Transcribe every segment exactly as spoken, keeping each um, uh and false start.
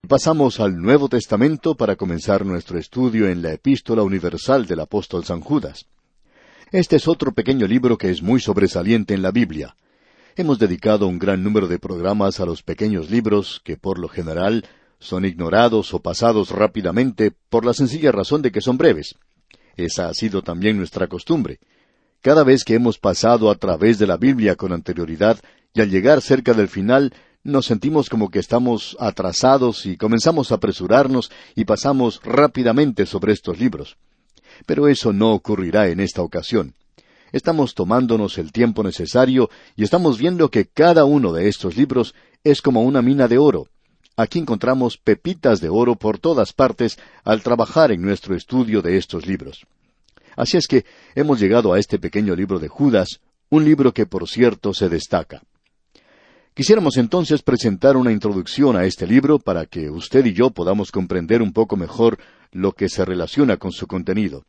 Pasamos al Nuevo Testamento para comenzar nuestro estudio en la Epístola Universal del apóstol San Judas. Este es otro pequeño libro que es muy sobresaliente en la Biblia. Hemos dedicado un gran número de programas a los pequeños libros que, por lo general, son ignorados o pasados rápidamente por la sencilla razón de que son breves. Esa ha sido también nuestra costumbre. Cada vez que hemos pasado a través de la Biblia con anterioridad y al llegar cerca del final, nos sentimos como que estamos atrasados y comenzamos a apresurarnos y pasamos rápidamente sobre estos libros. Pero eso no ocurrirá en esta ocasión. Estamos tomándonos el tiempo necesario y estamos viendo que cada uno de estos libros es como una mina de oro. Aquí encontramos pepitas de oro por todas partes al trabajar en nuestro estudio de estos libros. Así es que hemos llegado a este pequeño libro de Judas, un libro que por cierto se destaca. Quisiéramos entonces presentar una introducción a este libro para que usted y yo podamos comprender un poco mejor lo que se relaciona con su contenido.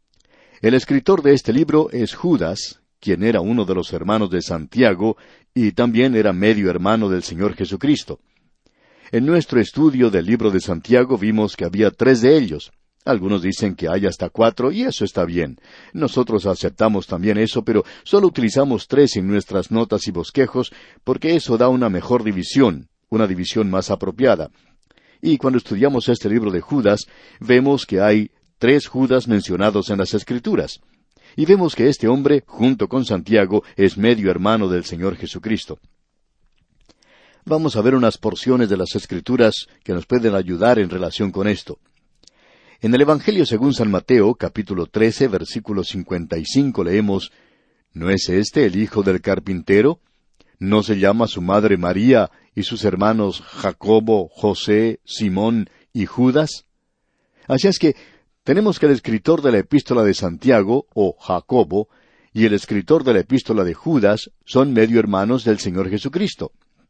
El escritor de este libro es Judas, quien era uno de los hermanos de Santiago y también era medio hermano del Señor Jesucristo. En nuestro estudio del libro de Santiago vimos que había tres de ellos. Algunos dicen que hay hasta cuatro, y eso está bien. Nosotros aceptamos también eso, pero solo utilizamos tres en nuestras notas y bosquejos, porque eso da una mejor división, una división más apropiada. Y cuando estudiamos este libro de Judas, vemos que hay tres Judas mencionados en las Escrituras. Y vemos que este hombre, junto con Santiago, es medio hermano del Señor Jesucristo. Vamos a ver unas porciones de las Escrituras que nos pueden ayudar en relación con esto. En el Evangelio según San Mateo, capítulo trece, versículo cincuenta y cinco, leemos, ¿No es este el hijo del carpintero? ¿No se llama su madre María y sus hermanos Jacobo, José, Simón y Judas? Así es que tenemos que el escritor de la epístola de Santiago, o Jacobo, y el escritor de la epístola de Judas son medio hermanos del Señor Jesucristo.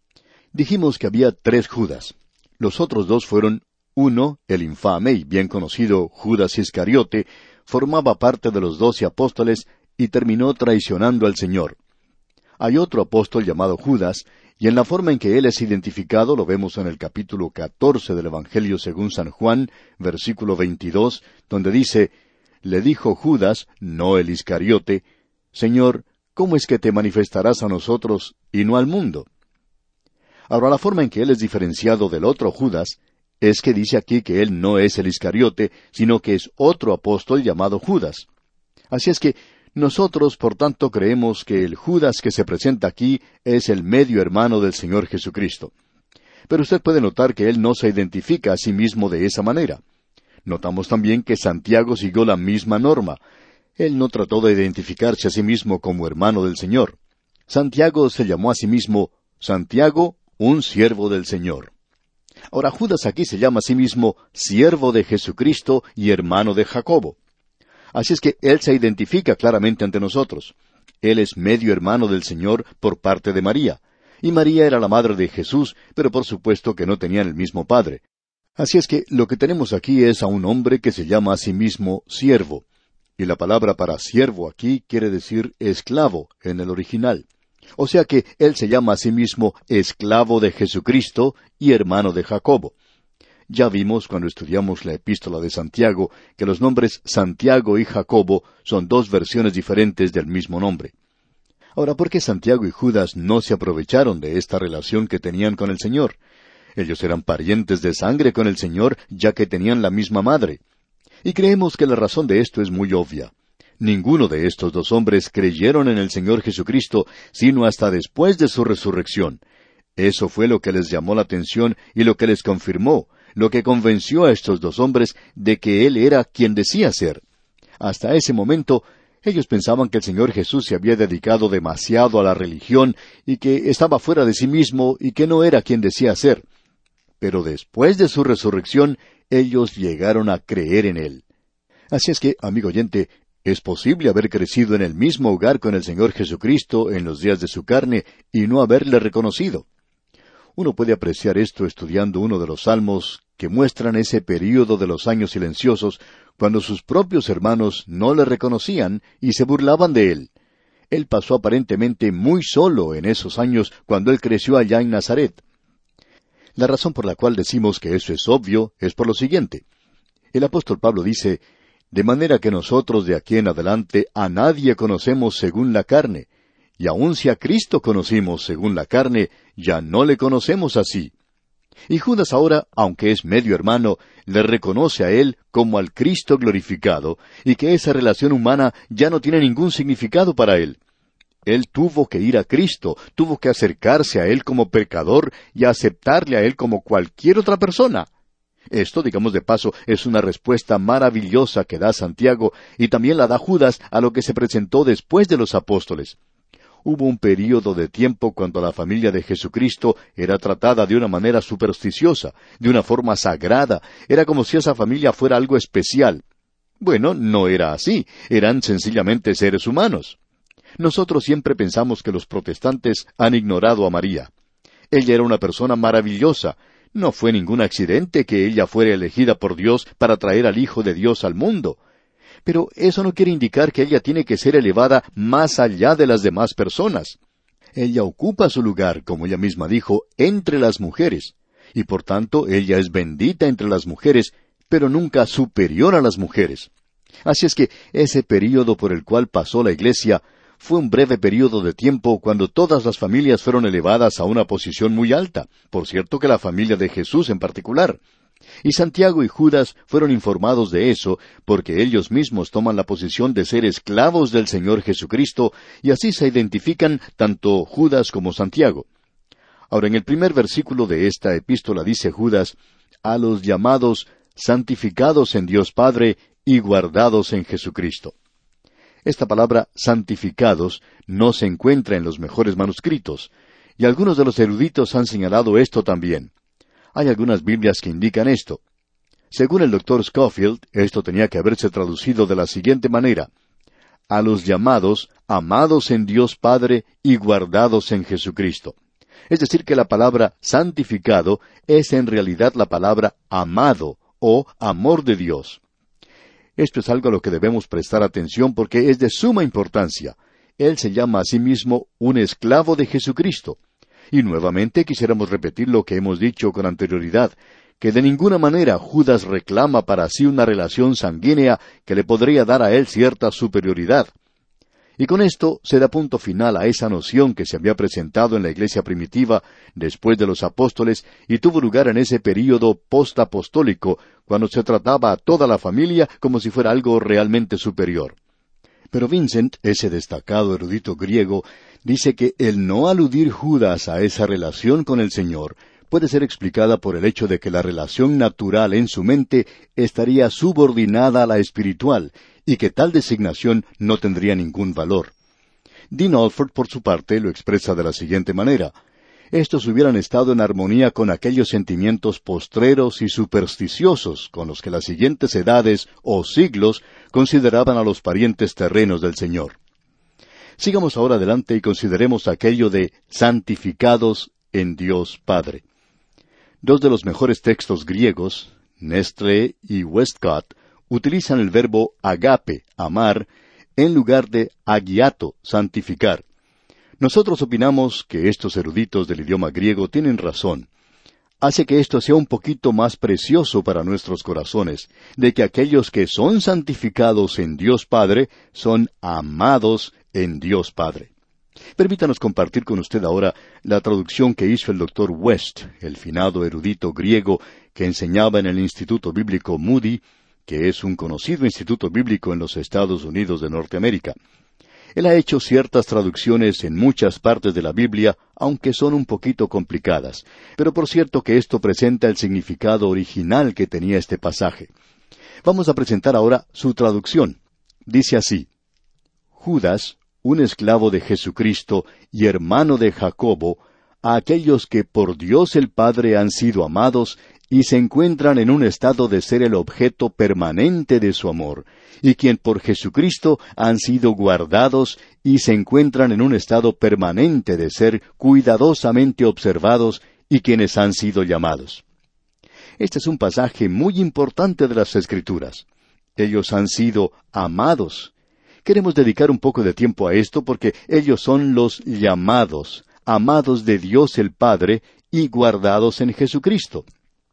Dijimos que había tres Judas. Los otros dos fueron uno, el infame y bien conocido Judas Iscariote, formaba parte de los doce apóstoles y terminó traicionando al Señor. Hay otro apóstol llamado Judas, y en la forma en que él es identificado lo vemos en el capítulo catorce del Evangelio según San Juan, versículo veintidós, donde dice, Le dijo Judas, no el Iscariote, Señor, ¿cómo es que te manifestarás a nosotros y no al mundo? Ahora, la forma en que él es diferenciado del otro Judas es que dice aquí que él no es el Iscariote, sino que es otro apóstol llamado Judas. Así es que nosotros, por tanto, creemos que el Judas que se presenta aquí es el medio hermano del Señor Jesucristo. Pero usted puede notar que él no se identifica a sí mismo de esa manera. Notamos también que Santiago siguió la misma norma. Él no trató de identificarse a sí mismo como hermano del Señor. Santiago se llamó a sí mismo Santiago, un siervo del Señor. Ahora, Judas aquí se llama a sí mismo siervo de Jesucristo y hermano de Jacobo. Así es que él se identifica claramente ante nosotros. Él es medio hermano del Señor por parte de María. Y María era la madre de Jesús, pero por supuesto que no tenían el mismo padre. Así es que lo que tenemos aquí es a un hombre que se llama a sí mismo siervo. Y la palabra para siervo aquí quiere decir esclavo en el original. O sea que él se llama a sí mismo esclavo de Jesucristo y hermano de Jacobo. Ya vimos cuando estudiamos la epístola de Santiago que los nombres Santiago y Jacobo son dos versiones diferentes del mismo nombre. Ahora, ¿por qué Santiago y Judas no se aprovecharon de esta relación que tenían con el Señor? Ellos eran parientes de sangre con el Señor, ya que tenían la misma madre. Y creemos que la razón de esto es muy obvia. Ninguno de estos dos hombres creyeron en el Señor Jesucristo, sino hasta después de su resurrección. Eso fue lo que les llamó la atención y lo que les confirmó, lo que convenció a estos dos hombres de que Él era quien decía ser. Hasta ese momento, ellos pensaban que el Señor Jesús se había dedicado demasiado a la religión y que estaba fuera de sí mismo y que no era quien decía ser. Pero después de su resurrección, ellos llegaron a creer en Él. Así es que, amigo oyente, es posible haber crecido en el mismo hogar con el Señor Jesucristo en los días de su carne y no haberle reconocido. Uno puede apreciar esto estudiando uno de los salmos que muestran ese período de los años silenciosos cuando sus propios hermanos no le reconocían y se burlaban de él. Él pasó aparentemente muy solo en esos años cuando él creció allá en Nazaret. La razón por la cual decimos que eso es obvio es por lo siguiente. El apóstol Pablo dice, de manera que nosotros de aquí en adelante a nadie conocemos según la carne, y aun si a Cristo conocimos según la carne, ya no le conocemos así. Y Judas ahora, aunque es medio hermano, le reconoce a él como al Cristo glorificado, y que esa relación humana ya no tiene ningún significado para él. Él tuvo que ir a Cristo, tuvo que acercarse a Él como pecador y aceptarle a Él como cualquier otra persona. Esto, digamos de paso, es una respuesta maravillosa que da Santiago y también la da Judas a lo que se presentó después de los apóstoles. Hubo un período de tiempo cuando la familia de Jesucristo era tratada de una manera supersticiosa, de una forma sagrada, era como si esa familia fuera algo especial. Bueno, no era así, eran sencillamente seres humanos. Nosotros siempre pensamos que los protestantes han ignorado a María. Ella era una persona maravillosa. No fue ningún accidente que ella fuera elegida por Dios para traer al Hijo de Dios al mundo. Pero eso no quiere indicar que ella tiene que ser elevada más allá de las demás personas. Ella ocupa su lugar, como ella misma dijo, entre las mujeres. Y por tanto, ella es bendita entre las mujeres, pero nunca superior a las mujeres. Así es que ese período por el cual pasó la Iglesia fue un breve período de tiempo cuando todas las familias fueron elevadas a una posición muy alta, por cierto que la familia de Jesús en particular. Y Santiago y Judas fueron informados de eso, porque ellos mismos toman la posición de ser esclavos del Señor Jesucristo, y así se identifican tanto Judas como Santiago. Ahora, en el primer versículo de esta epístola dice Judas, a los llamados, santificados en Dios Padre y guardados en Jesucristo. Esta palabra santificados no se encuentra en los mejores manuscritos, y algunos de los eruditos han señalado esto también. Hay algunas Biblias que indican esto. Según el doctor Scofield, esto tenía que haberse traducido de la siguiente manera: a los llamados, amados en Dios Padre y guardados en Jesucristo. Es decir, que la palabra santificado es en realidad la palabra amado o amor de Dios. Esto es algo a lo que debemos prestar atención porque es de suma importancia. Él se llama a sí mismo un esclavo de Jesucristo. Y nuevamente quisiéramos repetir lo que hemos dicho con anterioridad, que de ninguna manera Judas reclama para sí una relación sanguínea que le podría dar a él cierta superioridad. Y con esto se da punto final a esa noción que se había presentado en la iglesia primitiva después de los apóstoles y tuvo lugar en ese período postapostólico, cuando se trataba a toda la familia como si fuera algo realmente superior. Pero Vincent, ese destacado erudito griego, dice que el no aludir Judas a esa relación con el Señor puede ser explicada por el hecho de que la relación natural en su mente estaría subordinada a la espiritual, y que tal designación no tendría ningún valor. Dean Alford, por su parte, lo expresa de la siguiente manera: estos hubieran estado en armonía con aquellos sentimientos postreros y supersticiosos con los que las siguientes edades o siglos consideraban a los parientes terrenos del Señor. Sigamos ahora adelante y consideremos aquello de santificados en Dios Padre. Dos de los mejores textos griegos, Nestle y Westcott, utilizan el verbo agape, amar, en lugar de agiato, santificar. Nosotros opinamos que estos eruditos del idioma griego tienen razón. Hace que esto sea un poquito más precioso para nuestros corazones, de que aquellos que son santificados en Dios Padre son amados en Dios Padre. Permítanos compartir con usted ahora la traducción que hizo el doctor West, el finado erudito griego que enseñaba en el Instituto Bíblico Moody, que es un conocido instituto bíblico en los Estados Unidos de Norteamérica. Él ha hecho ciertas traducciones en muchas partes de la Biblia, aunque son un poquito complicadas, pero por cierto que esto presenta el significado original que tenía este pasaje. Vamos a presentar ahora su traducción. Dice así: Judas, un esclavo de Jesucristo y hermano de Jacobo, a aquellos que por Dios el Padre han sido amados y se encuentran en un estado de ser el objeto permanente de su amor, y quien por Jesucristo han sido guardados y se encuentran en un estado permanente de ser cuidadosamente observados y quienes han sido llamados. Este es un pasaje muy importante de las Escrituras. Ellos han sido amados. Queremos dedicar un poco de tiempo a esto porque ellos son los llamados, amados de Dios el Padre y guardados en Jesucristo.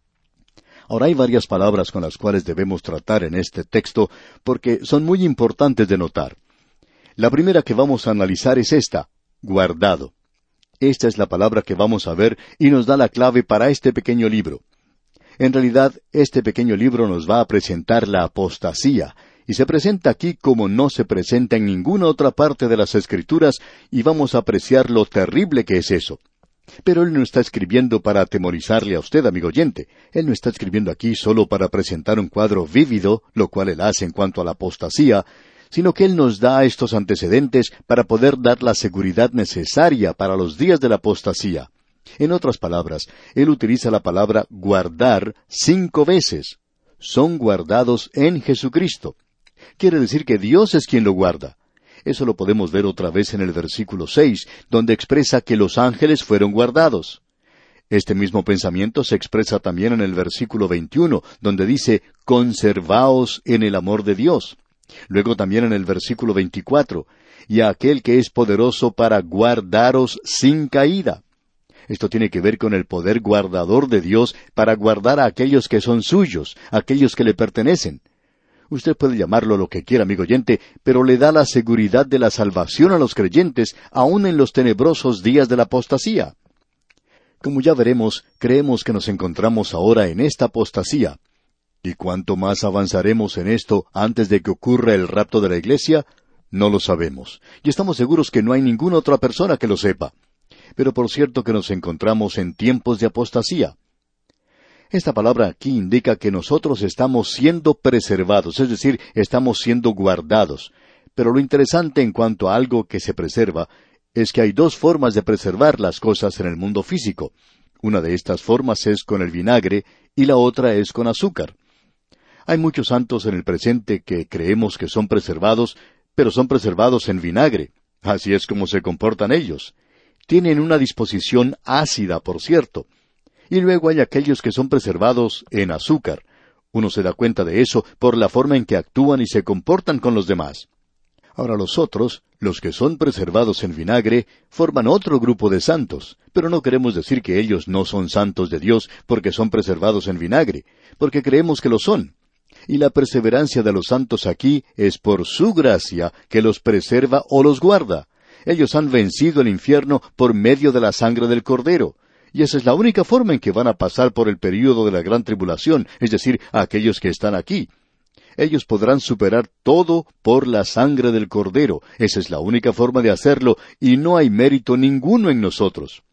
Ahora hay varias palabras con las cuales debemos tratar en este texto porque son muy importantes de notar. La primera que vamos a analizar es esta, guardado. Esta es la palabra que vamos a ver y nos da la clave para este pequeño libro. En realidad, este pequeño libro nos va a presentar la apostasía, y se presenta aquí como no se presenta en ninguna otra parte de las Escrituras, y vamos a apreciar lo terrible que es eso. Pero él no está escribiendo para atemorizarle a usted, amigo oyente. Él no está escribiendo aquí solo para presentar un cuadro vívido, lo cual él hace en cuanto a la apostasía, sino que él nos da estos antecedentes para poder dar la seguridad necesaria para los días de la apostasía. En otras palabras, él utiliza la palabra guardar cinco veces. Son guardados en Jesucristo. Quiere decir que Dios es quien lo guarda. Eso lo podemos ver otra vez en el versículo seis, donde expresa que los ángeles fueron guardados. Este mismo pensamiento se expresa también en el versículo veintiuno, donde dice, conservaos en el amor de Dios. Luego también en el versículo veinticuatro, y a aquel que es poderoso para guardaros sin caída. Esto tiene que ver con el poder guardador de Dios para guardar a aquellos que son suyos, aquellos que le pertenecen. Usted puede llamarlo lo que quiera, amigo oyente, pero le da la seguridad de la salvación a los creyentes, aun en los tenebrosos días de la apostasía. Como ya veremos, creemos que nos encontramos ahora en esta apostasía. ¿Y cuánto más avanzaremos en esto antes de que ocurra el rapto de la iglesia? No lo sabemos. Y estamos seguros que no hay ninguna otra persona que lo sepa. Pero por cierto que nos encontramos en tiempos de apostasía. Esta palabra aquí indica que nosotros estamos siendo preservados, es decir, estamos siendo guardados. Pero lo interesante en cuanto a algo que se preserva es que hay dos formas de preservar las cosas en el mundo físico. Una de estas formas es con el vinagre y la otra es con azúcar. Hay muchos santos en el presente que creemos que son preservados, pero son preservados en vinagre. Así es como se comportan ellos. Tienen una disposición ácida, por cierto. Y luego hay aquellos que son preservados en azúcar. Uno se da cuenta de eso por la forma en que actúan y se comportan con los demás. Ahora los otros, los que son preservados en vinagre, forman otro grupo de santos, pero no queremos decir que ellos no son santos de Dios porque son preservados en vinagre, porque creemos que lo son. Y la perseverancia de los santos aquí es por su gracia que los preserva o los guarda. Ellos han vencido el infierno por medio de la sangre del Cordero. Y esa es la única forma en que van a pasar por el período de la gran tribulación, es decir, a aquellos que están aquí. Ellos podrán superar todo por la sangre del Cordero. Esa es la única forma de hacerlo, y no hay mérito ninguno en nosotros.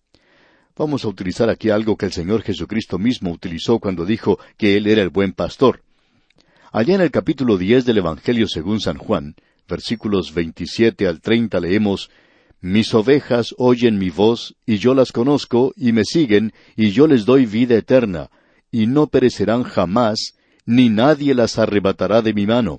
Vamos a utilizar aquí algo que el Señor Jesucristo mismo utilizó cuando dijo que Él era el buen pastor. Allá en el capítulo diez del Evangelio según San Juan, versículos veintisiete al treinta leemos, Mis ovejas oyen mi voz, y yo las conozco, y me siguen, y yo les doy vida eterna, y no perecerán jamás, ni nadie las arrebatará de mi mano.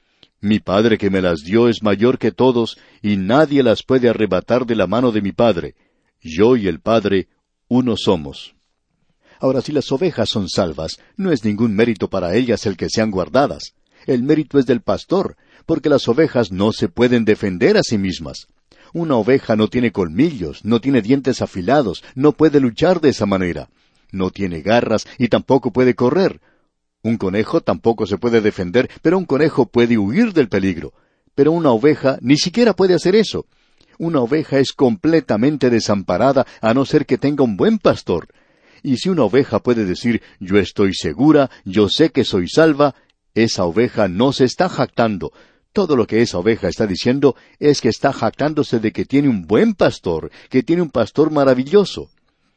Mi Padre que me las dio es mayor que todos, y nadie las puede arrebatar de la mano de mi Padre. Yo y el Padre, uno somos. Ahora, si las ovejas son salvas, no es ningún mérito para ellas el que sean guardadas. El mérito es del pastor, porque las ovejas no se pueden defender a sí mismas. Una oveja no tiene colmillos, no tiene dientes afilados, no puede luchar de esa manera. No tiene garras y tampoco puede correr. Un conejo tampoco se puede defender, pero un conejo puede huir del peligro. Pero una oveja ni siquiera puede hacer eso. Una oveja es completamente desamparada a no ser que tenga un buen pastor. Y si una oveja puede decir, yo estoy segura, yo sé que soy salva, esa oveja no se está jactando. Todo lo que esa oveja está diciendo es que está jactándose de que tiene un buen pastor, que tiene un pastor maravilloso.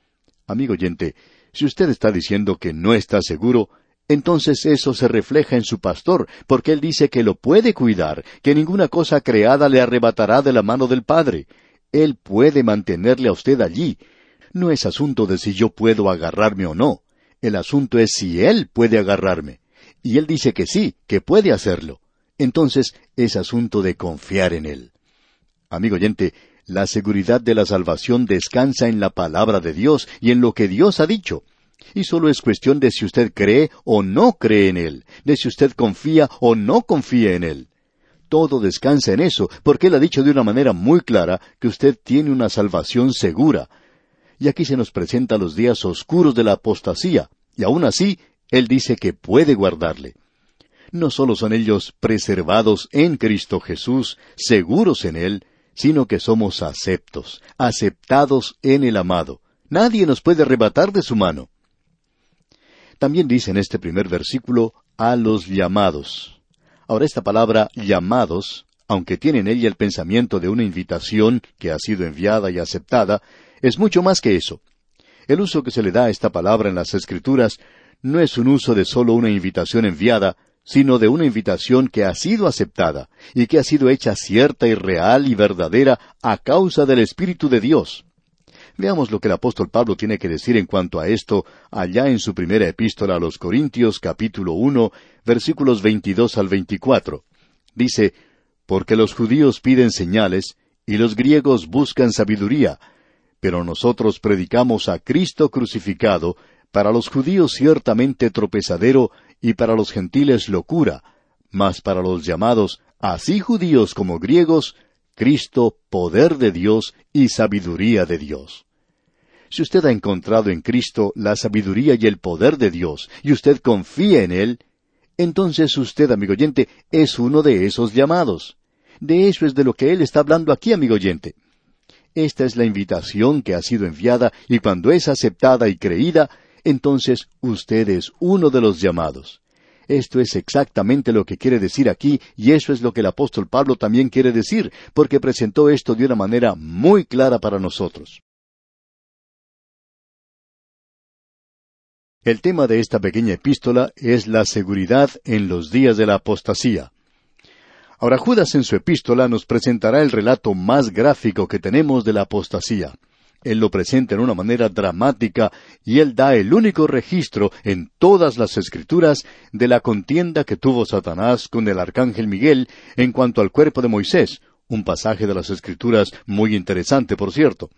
Amigo oyente, si usted está diciendo que no está seguro, entonces eso se refleja en su pastor, porque él dice que lo puede cuidar, que ninguna cosa creada le arrebatará de la mano del Padre. Él puede mantenerle a usted allí. No es asunto de si yo puedo agarrarme o no. El asunto es si Él puede agarrarme. Y Él dice que sí, que puede hacerlo. Entonces, es asunto de confiar en Él. Amigo oyente, la seguridad de la salvación descansa en la palabra de Dios y en lo que Dios ha dicho. Y solo es cuestión de si usted cree o no cree en Él, de si usted confía o no confía en Él. Todo descansa en eso, porque Él ha dicho de una manera muy clara que usted tiene una salvación segura. Y aquí se nos presenta los días oscuros de la apostasía, y aún así, Él dice que puede guardarle. No solo son ellos preservados en Cristo Jesús, seguros en Él, sino que somos aceptos, aceptados en el amado. Nadie nos puede arrebatar de su mano. También dice en este primer versículo, a los llamados. Ahora esta palabra llamados, aunque tiene en ella el pensamiento de una invitación que ha sido enviada y aceptada, es mucho más que eso. El uso que se le da a esta palabra en las Escrituras no es un uso de solo una invitación enviada, sino de una invitación que ha sido aceptada y que ha sido hecha cierta y real y verdadera a causa del Espíritu de Dios. Veamos lo que el apóstol Pablo tiene que decir en cuanto a esto allá en su primera epístola a los Corintios, capítulo uno, versículos veintidós al veinticuatro. Dice, «Porque los judíos piden señales, y los griegos buscan sabiduría, pero nosotros predicamos a Cristo crucificado, para los judíos ciertamente tropezadero, y para los gentiles locura, mas para los llamados, así judíos como griegos, Cristo, poder de Dios y sabiduría de Dios». Si usted ha encontrado en Cristo la sabiduría y el poder de Dios, y usted confía en Él, entonces usted, amigo oyente, es uno de esos llamados. De eso es de lo que Él está hablando aquí, amigo oyente. Esta es la invitación que ha sido enviada, y cuando es aceptada y creída, entonces usted es uno de los llamados. Esto es exactamente lo que quiere decir aquí, y eso es lo que el apóstol Pablo también quiere decir, porque presentó esto de una manera muy clara para nosotros. El tema de esta pequeña epístola es la seguridad en los días de la apostasía. Ahora Judas en su epístola nos presentará el relato más gráfico que tenemos de la apostasía. Él lo presenta en una manera dramática y él da el único registro en todas las Escrituras de la contienda que tuvo Satanás con el arcángel Miguel en cuanto al cuerpo de Moisés, un pasaje de las Escrituras muy interesante, por cierto.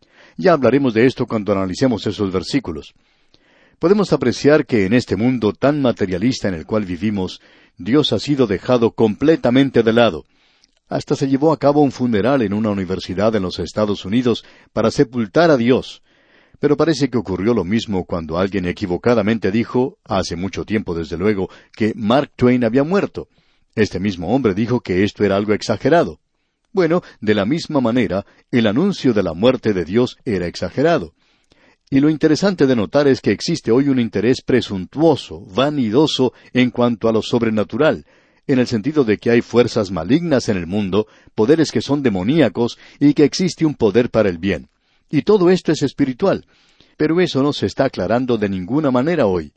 Ya hablaremos de esto cuando analicemos esos versículos. Podemos apreciar que en este mundo tan materialista en el cual vivimos, Dios ha sido dejado completamente de lado. Hasta se llevó a cabo un funeral en una universidad en los Estados Unidos para sepultar a Dios. Pero parece que ocurrió lo mismo cuando alguien equivocadamente dijo, hace mucho tiempo desde luego, que Mark Twain había muerto. Este mismo hombre dijo que esto era algo exagerado. Bueno, de la misma manera, el anuncio de la muerte de Dios era exagerado. Y lo interesante de notar es que existe hoy un interés presuntuoso, vanidoso en cuanto a lo sobrenatural, en el sentido de que hay fuerzas malignas en el mundo, poderes que son demoníacos y que existe un poder para el bien. Y todo esto es espiritual, pero eso no se está aclarando de ninguna manera hoy.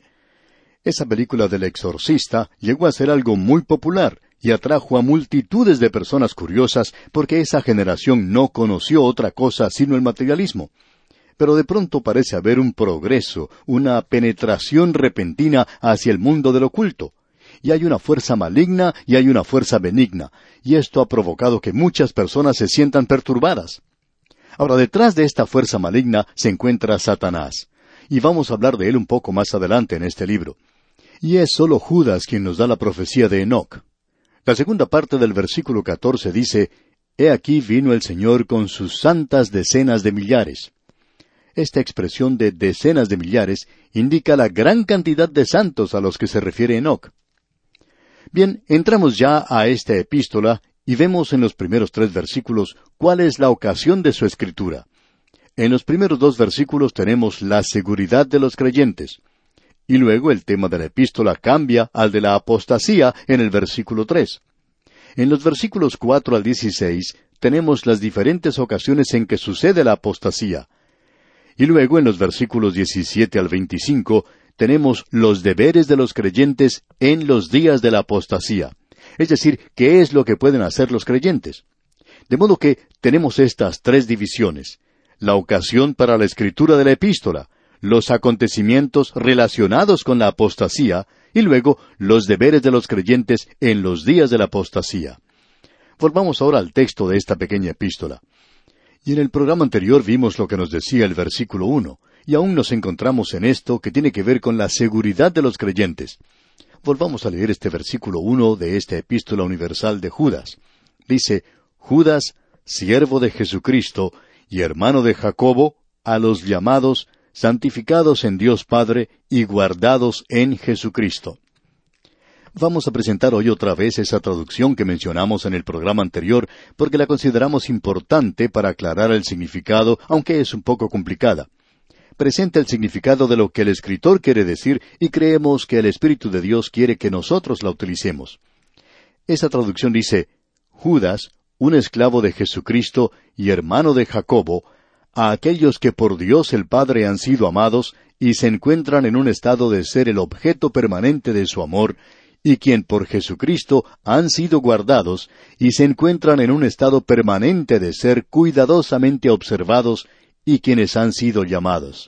Esa película del exorcista llegó a ser algo muy popular y atrajo a multitudes de personas curiosas porque esa generación no conoció otra cosa sino el materialismo. Pero de pronto parece haber un progreso, una penetración repentina hacia el mundo del oculto. Y hay una fuerza maligna y hay una fuerza benigna, y esto ha provocado que muchas personas se sientan perturbadas. Ahora, detrás de esta fuerza maligna se encuentra Satanás, y vamos a hablar de él un poco más adelante en este libro. Y es solo Judas quien nos da la profecía de Enoc. La segunda parte del versículo catorce dice, «He aquí vino el Señor con sus santas decenas de millares». Esta expresión de decenas de millares indica la gran cantidad de santos a los que se refiere Enoc. Bien, entramos ya a esta epístola y vemos en los primeros tres versículos cuál es la ocasión de su escritura. En los primeros dos versículos tenemos la seguridad de los creyentes. Y luego el tema de la epístola cambia al de la apostasía en el versículo tres. En los versículos cuatro al dieciséis tenemos las diferentes ocasiones en que sucede la apostasía. Y luego en los versículos diecisiete al veinticinco tenemos los deberes de los creyentes en los días de la apostasía. Es decir, ¿qué es lo que pueden hacer los creyentes? De modo que tenemos estas tres divisiones. La ocasión para la escritura de la epístola, los acontecimientos relacionados con la apostasía, y luego los deberes de los creyentes en los días de la apostasía. Volvamos ahora al texto de esta pequeña epístola. Y en el programa anterior vimos lo que nos decía el versículo uno, y aún nos encontramos en esto que tiene que ver con la seguridad de los creyentes. Volvamos a leer este versículo uno de esta epístola universal de Judas. Dice, Judas, siervo de Jesucristo y hermano de Jacobo, a los llamados, santificados en Dios Padre y guardados en Jesucristo. Vamos a presentar hoy otra vez esa traducción que mencionamos en el programa anterior, porque la consideramos importante para aclarar el significado, aunque es un poco complicada. Presenta el significado de lo que el escritor quiere decir y creemos que el Espíritu de Dios quiere que nosotros la utilicemos. Esa traducción dice, Judas, un esclavo de Jesucristo y hermano de Jacobo, a aquellos que por Dios el Padre han sido amados y se encuentran en un estado de ser el objeto permanente de su amor, y quien por Jesucristo han sido guardados y se encuentran en un estado permanente de ser cuidadosamente observados y quienes han sido llamados.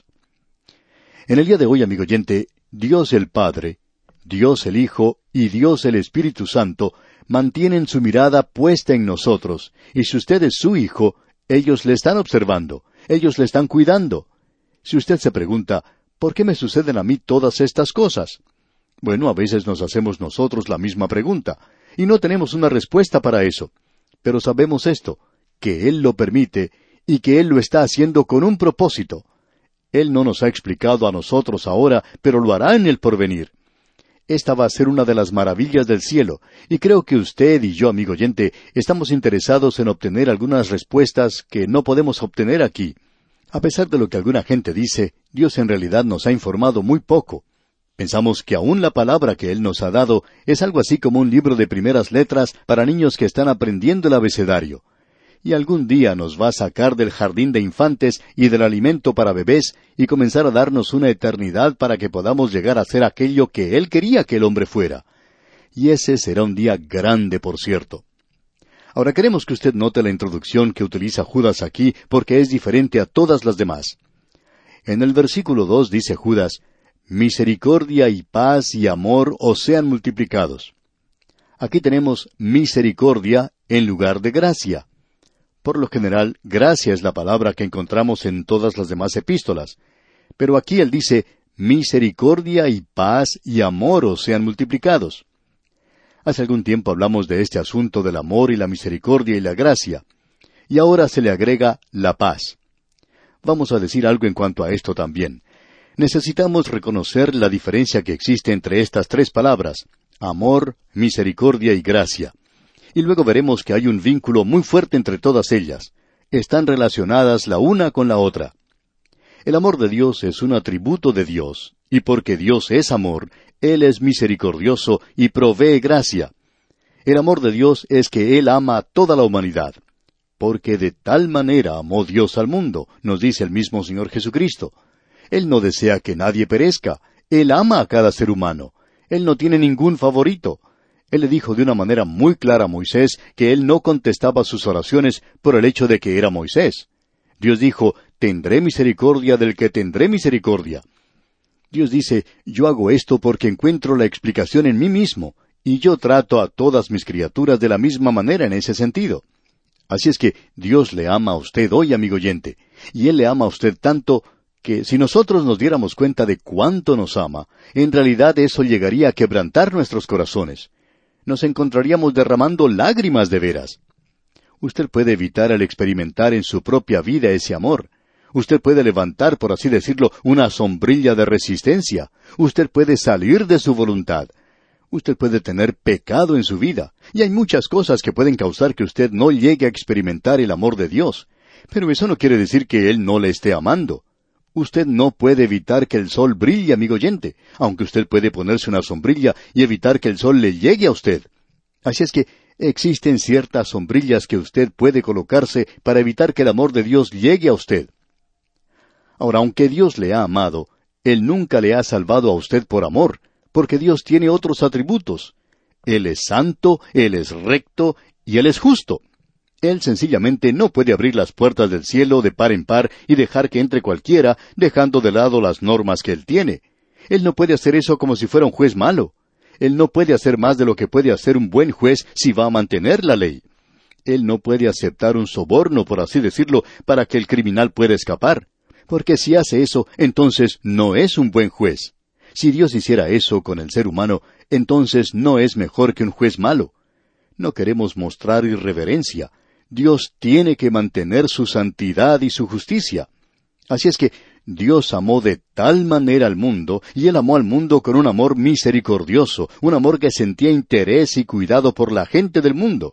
En el día de hoy, amigo oyente, Dios el Padre, Dios el Hijo y Dios el Espíritu Santo mantienen su mirada puesta en nosotros, y si usted es su hijo, ellos le están observando, ellos le están cuidando. Si usted se pregunta, ¿por qué me suceden a mí todas estas cosas? Bueno, a veces nos hacemos nosotros la misma pregunta, y no tenemos una respuesta para eso. Pero sabemos esto, que Él lo permite, y que Él lo está haciendo con un propósito. Él no nos ha explicado a nosotros ahora, pero lo hará en el porvenir. Esta va a ser una de las maravillas del cielo, y creo que usted y yo, amigo oyente, estamos interesados en obtener algunas respuestas que no podemos obtener aquí. A pesar de lo que alguna gente dice, Dios en realidad nos ha informado muy poco. Pensamos que aún la palabra que Él nos ha dado es algo así como un libro de primeras letras para niños que están aprendiendo el abecedario. Y algún día nos va a sacar del jardín de infantes y del alimento para bebés y comenzar a darnos una eternidad para que podamos llegar a ser aquello que Él quería que el hombre fuera. Y ese será un día grande, por cierto. Ahora queremos que usted note la introducción que utiliza Judas aquí porque es diferente a todas las demás. En el versículo dos dice Judas, misericordia y paz y amor os sean multiplicados. Aquí tenemos misericordia en lugar de gracia. Por lo general, gracia es la palabra que encontramos en todas las demás epístolas. Pero aquí él dice, misericordia y paz y amor os sean multiplicados. Hace algún tiempo hablamos de este asunto del amor y la misericordia y la gracia. Y ahora se le agrega la paz. Vamos a decir algo en cuanto a esto también. Necesitamos reconocer la diferencia que existe entre estas tres palabras, amor, misericordia y gracia. Y luego veremos que hay un vínculo muy fuerte entre todas ellas. Están relacionadas la una con la otra. El amor de Dios es un atributo de Dios, y porque Dios es amor, Él es misericordioso y provee gracia. El amor de Dios es que Él ama a toda la humanidad. Porque de tal manera amó Dios al mundo, nos dice el mismo Señor Jesucristo. Él no desea que nadie perezca. Él ama a cada ser humano. Él no tiene ningún favorito. Él le dijo de una manera muy clara a Moisés que Él no contestaba sus oraciones por el hecho de que era Moisés. Dios dijo, tendré misericordia del que tendré misericordia. Dios dice, yo hago esto porque encuentro la explicación en mí mismo, y yo trato a todas mis criaturas de la misma manera en ese sentido. Así es que Dios le ama a usted hoy, amigo oyente, y Él le ama a usted tanto que si nosotros nos diéramos cuenta de cuánto nos ama, en realidad eso llegaría a quebrantar nuestros corazones. Nos encontraríamos derramando lágrimas de veras. Usted puede evitar el experimentar en su propia vida ese amor. Usted puede levantar, por así decirlo, una sombrilla de resistencia. Usted puede salir de su voluntad. Usted puede tener pecado en su vida. Y hay muchas cosas que pueden causar que usted no llegue a experimentar el amor de Dios. Pero eso no quiere decir que Él no le esté amando. Usted no puede evitar que el sol brille, amigo oyente, aunque usted puede ponerse una sombrilla y evitar que el sol le llegue a usted. Así es que existen ciertas sombrillas que usted puede colocarse para evitar que el amor de Dios llegue a usted. Ahora, aunque Dios le ha amado, Él nunca le ha salvado a usted por amor, porque Dios tiene otros atributos. Él es santo, Él es recto y Él es justo. Él sencillamente no puede abrir las puertas del cielo de par en par y dejar que entre cualquiera, dejando de lado las normas que Él tiene. Él no puede hacer eso como si fuera un juez malo. Él no puede hacer más de lo que puede hacer un buen juez si va a mantener la ley. Él no puede aceptar un soborno, por así decirlo, para que el criminal pueda escapar. Porque si hace eso, entonces no es un buen juez. Si Dios hiciera eso con el ser humano, entonces no es mejor que un juez malo. No queremos mostrar irreverencia. Dios tiene que mantener su santidad y su justicia. Así es que Dios amó de tal manera al mundo, y Él amó al mundo con un amor misericordioso, un amor que sentía interés y cuidado por la gente del mundo.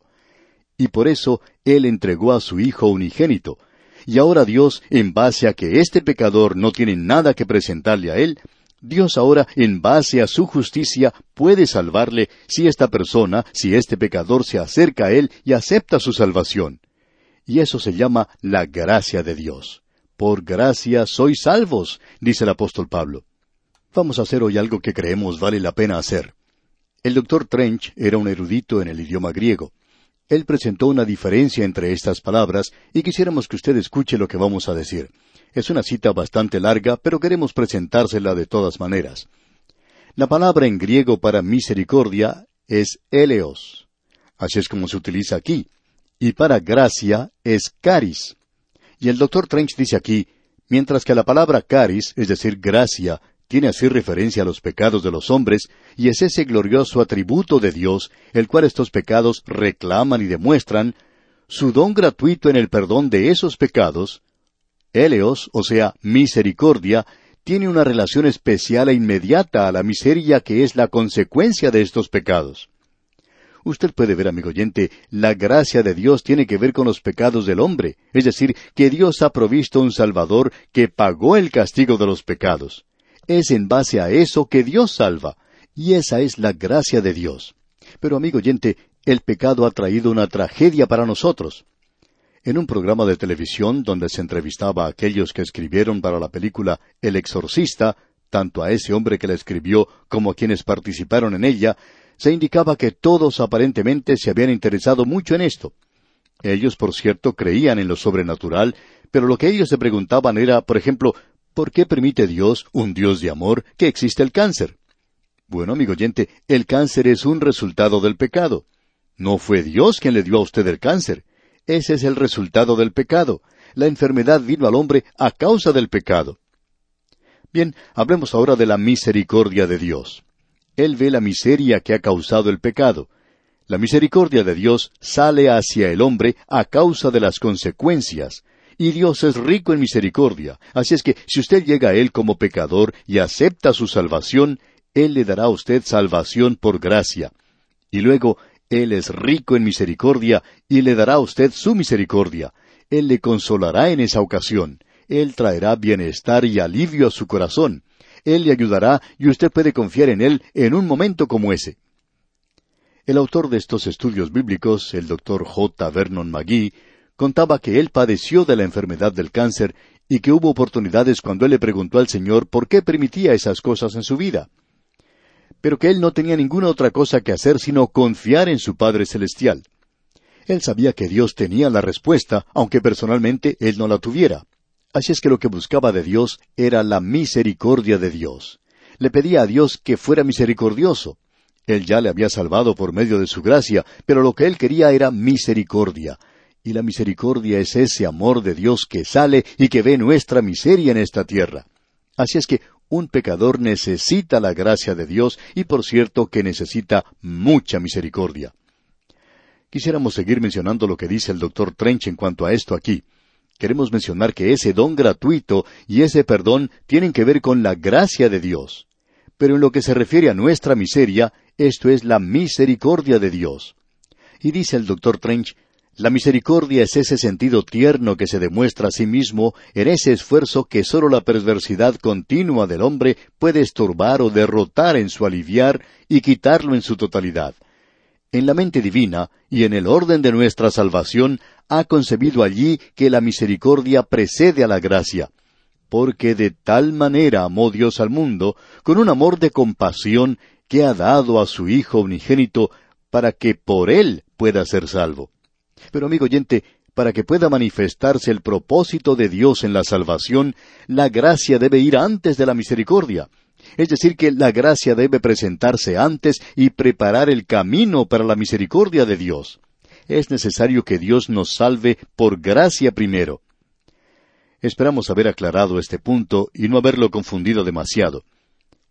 Y por eso Él entregó a su Hijo unigénito. Y ahora Dios, en base a que este pecador no tiene nada que presentarle a Él, Dios ahora, en base a su justicia, puede salvarle si esta persona, si este pecador se acerca a Él y acepta su salvación. Y eso se llama la gracia de Dios. Por gracia sois salvos, dice el apóstol Pablo. Vamos a hacer hoy algo que creemos vale la pena hacer. El doctor Trench era un erudito en el idioma griego. Él presentó una diferencia entre estas palabras y quisiéramos que usted escuche lo que vamos a decir. Es una cita bastante larga, pero queremos presentársela de todas maneras. La palabra en griego para misericordia es eleos. Así es como se utiliza aquí. Y para gracia es caris. Y el doctor Trench dice aquí, mientras que la palabra caris, es decir, gracia, tiene así referencia a los pecados de los hombres, y es ese glorioso atributo de Dios, el cual estos pecados reclaman y demuestran, su don gratuito en el perdón de esos pecados, eleos, o sea, misericordia, tiene una relación especial e inmediata a la miseria que es la consecuencia de estos pecados. Usted puede ver, amigo oyente, la gracia de Dios tiene que ver con los pecados del hombre, es decir, que Dios ha provisto un Salvador que pagó el castigo de los pecados. Es en base a eso que Dios salva, y esa es la gracia de Dios. Pero, amigo oyente, el pecado ha traído una tragedia para nosotros. En un programa de televisión donde se entrevistaba a aquellos que escribieron para la película El Exorcista, tanto a ese hombre que la escribió como a quienes participaron en ella, se indicaba que todos aparentemente se habían interesado mucho en esto. Ellos, por cierto, creían en lo sobrenatural, pero lo que ellos se preguntaban era, por ejemplo, ¿por qué permite Dios, un Dios de amor, que exista el cáncer? Bueno, amigo oyente, el cáncer es un resultado del pecado. No fue Dios quien le dio a usted el cáncer. Ese es el resultado del pecado. La enfermedad vino al hombre a causa del pecado. Bien, hablemos ahora de la misericordia de Dios. Él ve la miseria que ha causado el pecado. La misericordia de Dios sale hacia el hombre a causa de las consecuencias. Y Dios es rico en misericordia. Así es que si usted llega a Él como pecador y acepta su salvación, Él le dará a usted salvación por gracia. Y luego, Él es rico en misericordia y le dará a usted su misericordia. Él le consolará en esa ocasión. Él traerá bienestar y alivio a su corazón. Él le ayudará y usted puede confiar en Él en un momento como ese. El autor de estos estudios bíblicos, el doctor J. Vernon McGee, contaba que él padeció de la enfermedad del cáncer y que hubo oportunidades cuando él le preguntó al Señor por qué permitía esas cosas en su vida. Pero que él no tenía ninguna otra cosa que hacer sino confiar en su Padre Celestial. Él sabía que Dios tenía la respuesta, aunque personalmente él no la tuviera. Así es que lo que buscaba de Dios era la misericordia de Dios. Le pedía a Dios que fuera misericordioso. Él ya le había salvado por medio de su gracia, pero lo que él quería era misericordia. Y la misericordia es ese amor de Dios que sale y que ve nuestra miseria en esta tierra. Así es que un pecador necesita la gracia de Dios y por cierto que necesita mucha misericordia. Quisiéramos seguir mencionando lo que dice el doctor Trench en cuanto a esto aquí. Queremos mencionar que ese don gratuito y ese perdón tienen que ver con la gracia de Dios. Pero en lo que se refiere a nuestra miseria, esto es la misericordia de Dios. Y dice el doctor Trench, la misericordia es ese sentido tierno que se demuestra a sí mismo en ese esfuerzo que sólo la perversidad continua del hombre puede estorbar o derrotar en su aliviar y quitarlo en su totalidad. En la mente divina y en el orden de nuestra salvación ha concebido allí que la misericordia precede a la gracia, porque de tal manera amó Dios al mundo, con un amor de compasión, que ha dado a su Hijo unigénito, para que por Él pueda ser salvo. Pero, amigo oyente, para que pueda manifestarse el propósito de Dios en la salvación, la gracia debe ir antes de la misericordia. Es decir, que la gracia debe presentarse antes y preparar el camino para la misericordia de Dios. Es necesario que Dios nos salve por gracia primero. Esperamos haber aclarado este punto y no haberlo confundido demasiado.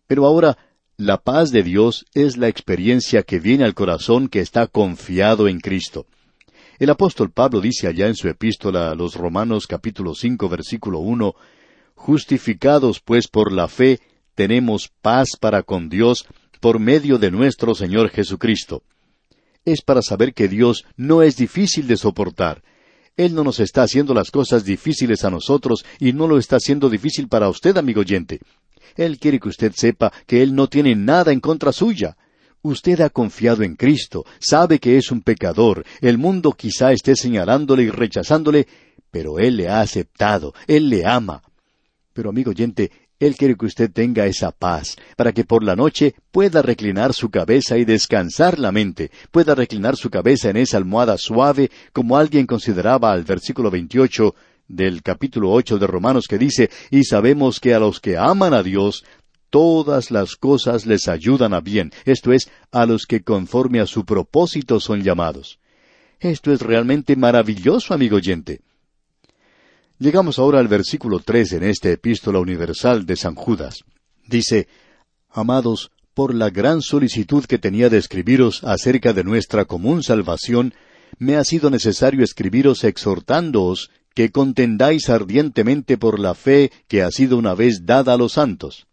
Pero ahora, la paz de Dios es la experiencia que viene al corazón que está confiado en Cristo. El apóstol Pablo dice allá en su epístola a los Romanos capítulo cinco versículo uno, «Justificados pues por la fe, tenemos paz para con Dios por medio de nuestro Señor Jesucristo». Es para saber que Dios no es difícil de soportar. Él no nos está haciendo las cosas difíciles a nosotros y no lo está haciendo difícil para usted, amigo oyente. Él quiere que usted sepa que Él no tiene nada en contra suya. Usted ha confiado en Cristo, sabe que es un pecador, el mundo quizá esté señalándole y rechazándole, pero Él le ha aceptado, Él le ama. Pero, amigo oyente, Él quiere que usted tenga esa paz, para que por la noche pueda reclinar su cabeza y descansar la mente, pueda reclinar su cabeza en esa almohada suave, como alguien consideraba al versículo veintiocho del capítulo ocho de Romanos, que dice, «Y sabemos que a los que aman a Dios, todas las cosas les ayudan a bien», esto es, a los que conforme a su propósito son llamados. Esto es realmente maravilloso, amigo oyente. Llegamos ahora al versículo tres en esta epístola universal de San Judas. Dice, «Amados, por la gran solicitud que tenía de escribiros acerca de nuestra común salvación, me ha sido necesario escribiros exhortándoos que contendáis ardientemente por la fe que ha sido una vez dada a los santos».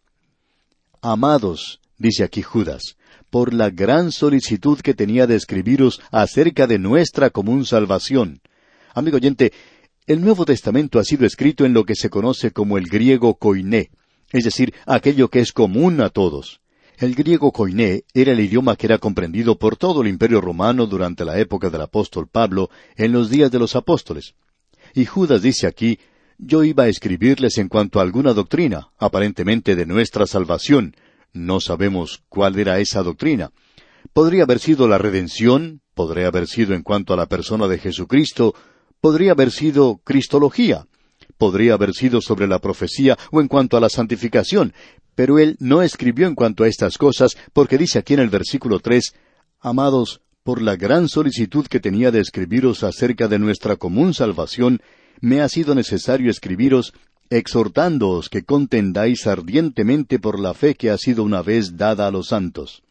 Amados, dice aquí Judas, por la gran solicitud que tenía de escribiros acerca de nuestra común salvación. Amigo oyente, el Nuevo Testamento ha sido escrito en lo que se conoce como el griego koiné, es decir, aquello que es común a todos. El griego koiné era el idioma que era comprendido por todo el Imperio Romano durante la época del apóstol Pablo, en los días de los apóstoles. Y Judas dice aquí, «Yo iba a escribirles en cuanto a alguna doctrina, aparentemente de nuestra salvación». No sabemos cuál era esa doctrina. Podría haber sido la redención, podría haber sido en cuanto a la persona de Jesucristo, podría haber sido cristología, podría haber sido sobre la profecía o en cuanto a la santificación, pero él no escribió en cuanto a estas cosas, porque dice aquí en el versículo tres, «Amados, por la gran solicitud que tenía de escribiros acerca de nuestra común salvación, me ha sido necesario escribiros, exhortándoos que contendáis ardientemente por la fe que ha sido una vez dada a los santos».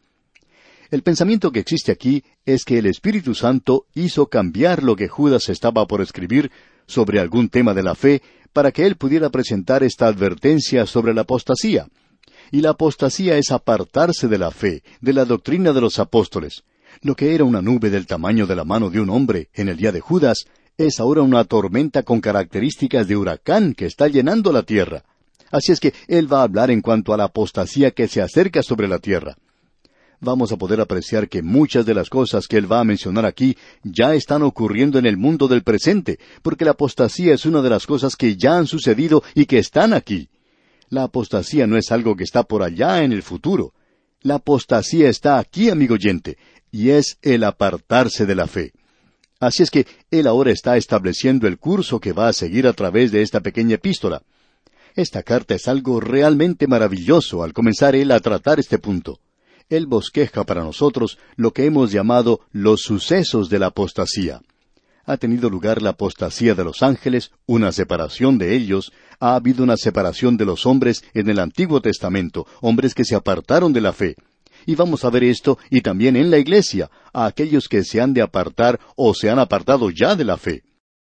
El pensamiento que existe aquí es que el Espíritu Santo hizo cambiar lo que Judas estaba por escribir sobre algún tema de la fe para que él pudiera presentar esta advertencia sobre la apostasía. Y la apostasía es apartarse de la fe, de la doctrina de los apóstoles. Lo que era una nube del tamaño de la mano de un hombre en el día de Judas, es ahora una tormenta con características de huracán que está llenando la tierra. Así es que él va a hablar en cuanto a la apostasía que se acerca sobre la tierra. Vamos a poder apreciar que muchas de las cosas que él va a mencionar aquí ya están ocurriendo en el mundo del presente, porque la apostasía es una de las cosas que ya han sucedido y que están aquí. La apostasía no es algo que está por allá en el futuro. La apostasía está aquí, amigo oyente, y es el apartarse de la fe. Así es que él ahora está estableciendo el curso que va a seguir a través de esta pequeña epístola. Esta carta es algo realmente maravilloso al comenzar él a tratar este punto. Él bosqueja para nosotros lo que hemos llamado los sucesos de la apostasía. Ha tenido lugar la apostasía de los ángeles, una separación de ellos, ha habido una separación de los hombres en el Antiguo Testamento, hombres que se apartaron de la fe. Y vamos a ver esto y también en la iglesia, a aquellos que se han de apartar o se han apartado ya de la fe.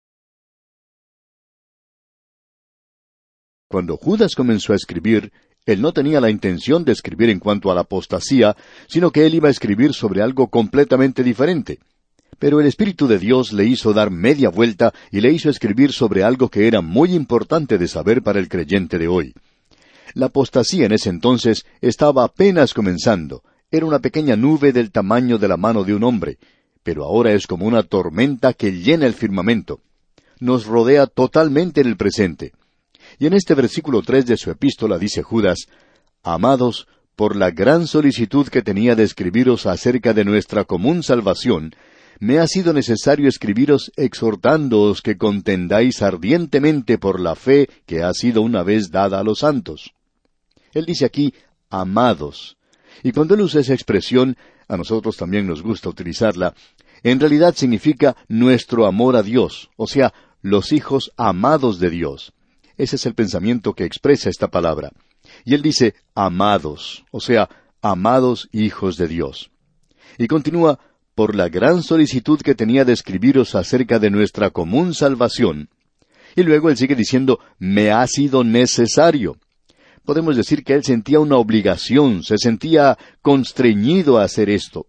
Cuando Judas comenzó a escribir, él no tenía la intención de escribir en cuanto a la apostasía, sino que él iba a escribir sobre algo completamente diferente. Pero el Espíritu de Dios le hizo dar media vuelta y le hizo escribir sobre algo que era muy importante de saber para el creyente de hoy. La apostasía en ese entonces estaba apenas comenzando. Era una pequeña nube del tamaño de la mano de un hombre, pero ahora es como una tormenta que llena el firmamento. Nos rodea totalmente en el presente. Y en este versículo tres de su epístola dice Judas, «Amados, por la gran solicitud que tenía de escribiros acerca de nuestra común salvación, me ha sido necesario escribiros exhortándoos que contendáis ardientemente por la fe que ha sido una vez dada a los santos». Él dice aquí, «amados». Y cuando él usa esa expresión, a nosotros también nos gusta utilizarla, en realidad significa nuestro amor a Dios, o sea, los hijos amados de Dios. Ese es el pensamiento que expresa esta palabra. Y él dice, amados, o sea, amados hijos de Dios. Y continúa, por la gran solicitud que tenía de escribiros acerca de nuestra común salvación. Y luego él sigue diciendo, me ha sido necesario. Podemos decir que él sentía una obligación, se sentía constreñido a hacer esto.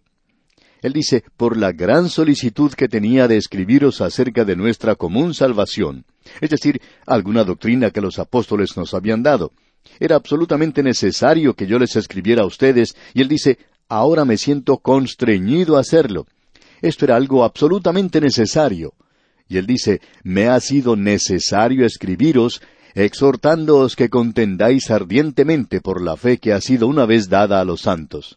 Él dice, por la gran solicitud que tenía de escribiros acerca de nuestra común salvación. Es decir, alguna doctrina que los apóstoles nos habían dado. Era absolutamente necesario que yo les escribiera a ustedes, y él dice, ahora me siento constreñido a hacerlo. Esto era algo absolutamente necesario. Y él dice, me ha sido necesario escribiros, exhortándoos que contendáis ardientemente por la fe que ha sido una vez dada a los santos.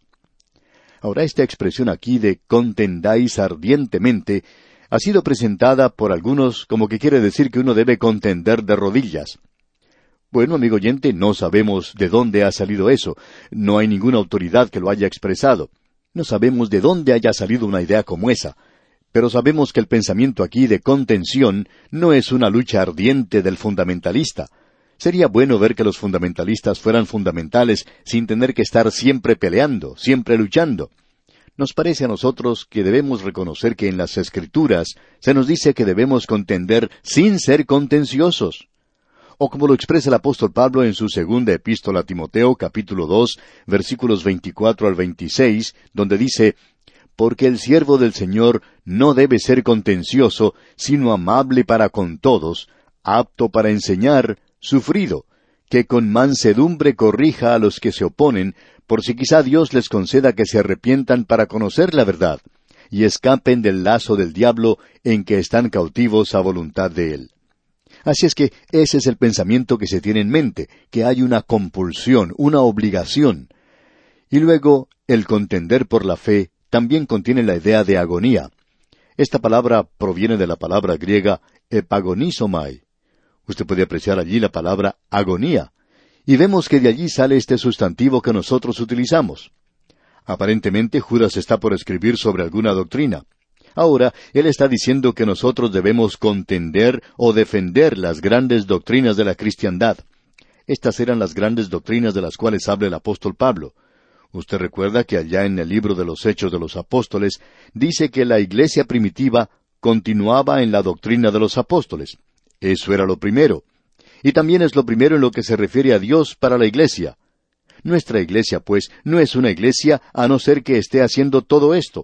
Ahora, esta expresión aquí de contendáis ardientemente ha sido presentada por algunos como que quiere decir que uno debe contender de rodillas. Bueno, amigo oyente, no sabemos de dónde ha salido eso. No hay ninguna autoridad que lo haya expresado. No sabemos de dónde haya salido una idea como esa. Pero sabemos que el pensamiento aquí de contención no es una lucha ardiente del fundamentalista. Sería bueno ver que los fundamentalistas fueran fundamentales sin tener que estar siempre peleando, siempre luchando. Nos parece a nosotros que debemos reconocer que en las Escrituras se nos dice que debemos contender sin ser contenciosos. O como lo expresa el apóstol Pablo en su segunda epístola a Timoteo, capítulo dos, versículos veinticuatro al veintiséis, donde dice, porque el siervo del Señor no debe ser contencioso, sino amable para con todos, apto para enseñar, sufrido, que con mansedumbre corrija a los que se oponen, por si quizá Dios les conceda que se arrepientan para conocer la verdad, y escapen del lazo del diablo en que están cautivos a voluntad de él. Así es que ese es el pensamiento que se tiene en mente, que hay una compulsión, una obligación. Y luego, el contender por la fe también contiene la idea de agonía. Esta palabra proviene de la palabra griega epagonizomai. Usted puede apreciar allí la palabra agonía, y vemos que de allí sale este sustantivo que nosotros utilizamos. Aparentemente Judas está por escribir sobre alguna doctrina. Ahora, él está diciendo que nosotros debemos contender o defender las grandes doctrinas de la cristiandad. Estas eran las grandes doctrinas de las cuales habla el apóstol Pablo. Usted recuerda que allá en el libro de los Hechos de los Apóstoles dice que la iglesia primitiva continuaba en la doctrina de los apóstoles. Eso era lo primero. Y también es lo primero en lo que se refiere a Dios para la iglesia. Nuestra iglesia, pues, no es una iglesia a no ser que esté haciendo todo esto.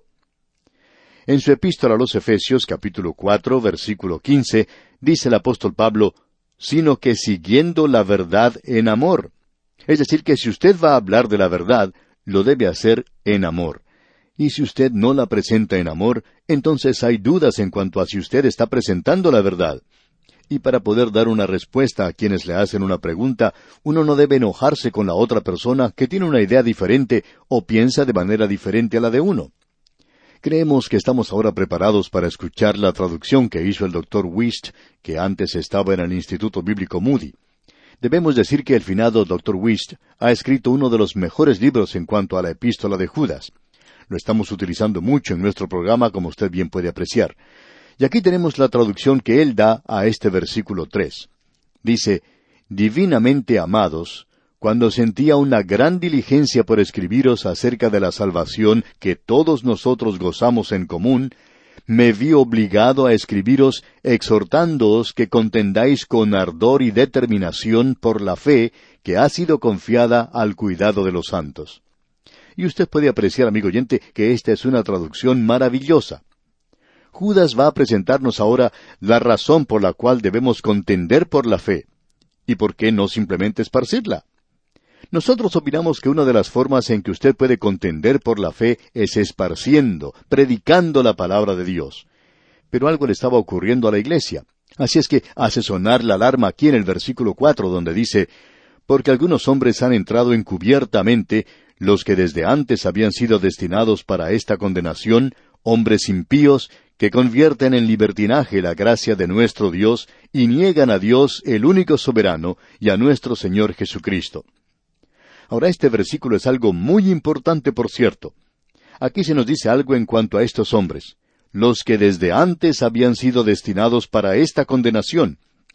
En su epístola a los Efesios, capítulo cuatro, versículo quince, dice el apóstol Pablo, sino que siguiendo la verdad en amor. Es decir, que si usted va a hablar de la verdad, lo debe hacer en amor. Y si usted no la presenta en amor, entonces hay dudas en cuanto a si usted está presentando la verdad. Y para poder dar una respuesta a quienes le hacen una pregunta, uno no debe enojarse con la otra persona que tiene una idea diferente o piensa de manera diferente a la de uno. Creemos que estamos ahora preparados para escuchar la traducción que hizo el doctor Wuest, que antes estaba en el Instituto Bíblico Moody. Debemos decir que el finado doctor Wuest ha escrito uno de los mejores libros en cuanto a la epístola de Judas. Lo estamos utilizando mucho en nuestro programa, como usted bien puede apreciar. Y aquí tenemos la traducción que él da a este versículo tres. Dice, divinamente amados, cuando sentía una gran diligencia por escribiros acerca de la salvación que todos nosotros gozamos en común, me vi obligado a escribiros exhortándoos que contendáis con ardor y determinación por la fe que ha sido confiada al cuidado de los santos. Y usted puede apreciar, amigo oyente, que esta es una traducción maravillosa. Judas va a presentarnos ahora la razón por la cual debemos contender por la fe. ¿Y por qué no simplemente esparcirla? Nosotros opinamos que una de las formas en que usted puede contender por la fe es esparciendo, predicando la palabra de Dios. Pero algo le estaba ocurriendo a la iglesia. Así es que hace sonar la alarma aquí en el versículo cuatro, donde dice, porque algunos hombres han entrado encubiertamente, los que desde antes habían sido destinados para esta condenación, hombres impíos, que convierten en libertinaje la gracia de nuestro Dios y niegan a Dios, el único soberano, y a nuestro Señor Jesucristo. Ahora este versículo es algo muy importante, por cierto. Aquí se nos dice algo en cuanto a estos hombres, los que desde antes habían sido destinados para esta condenación.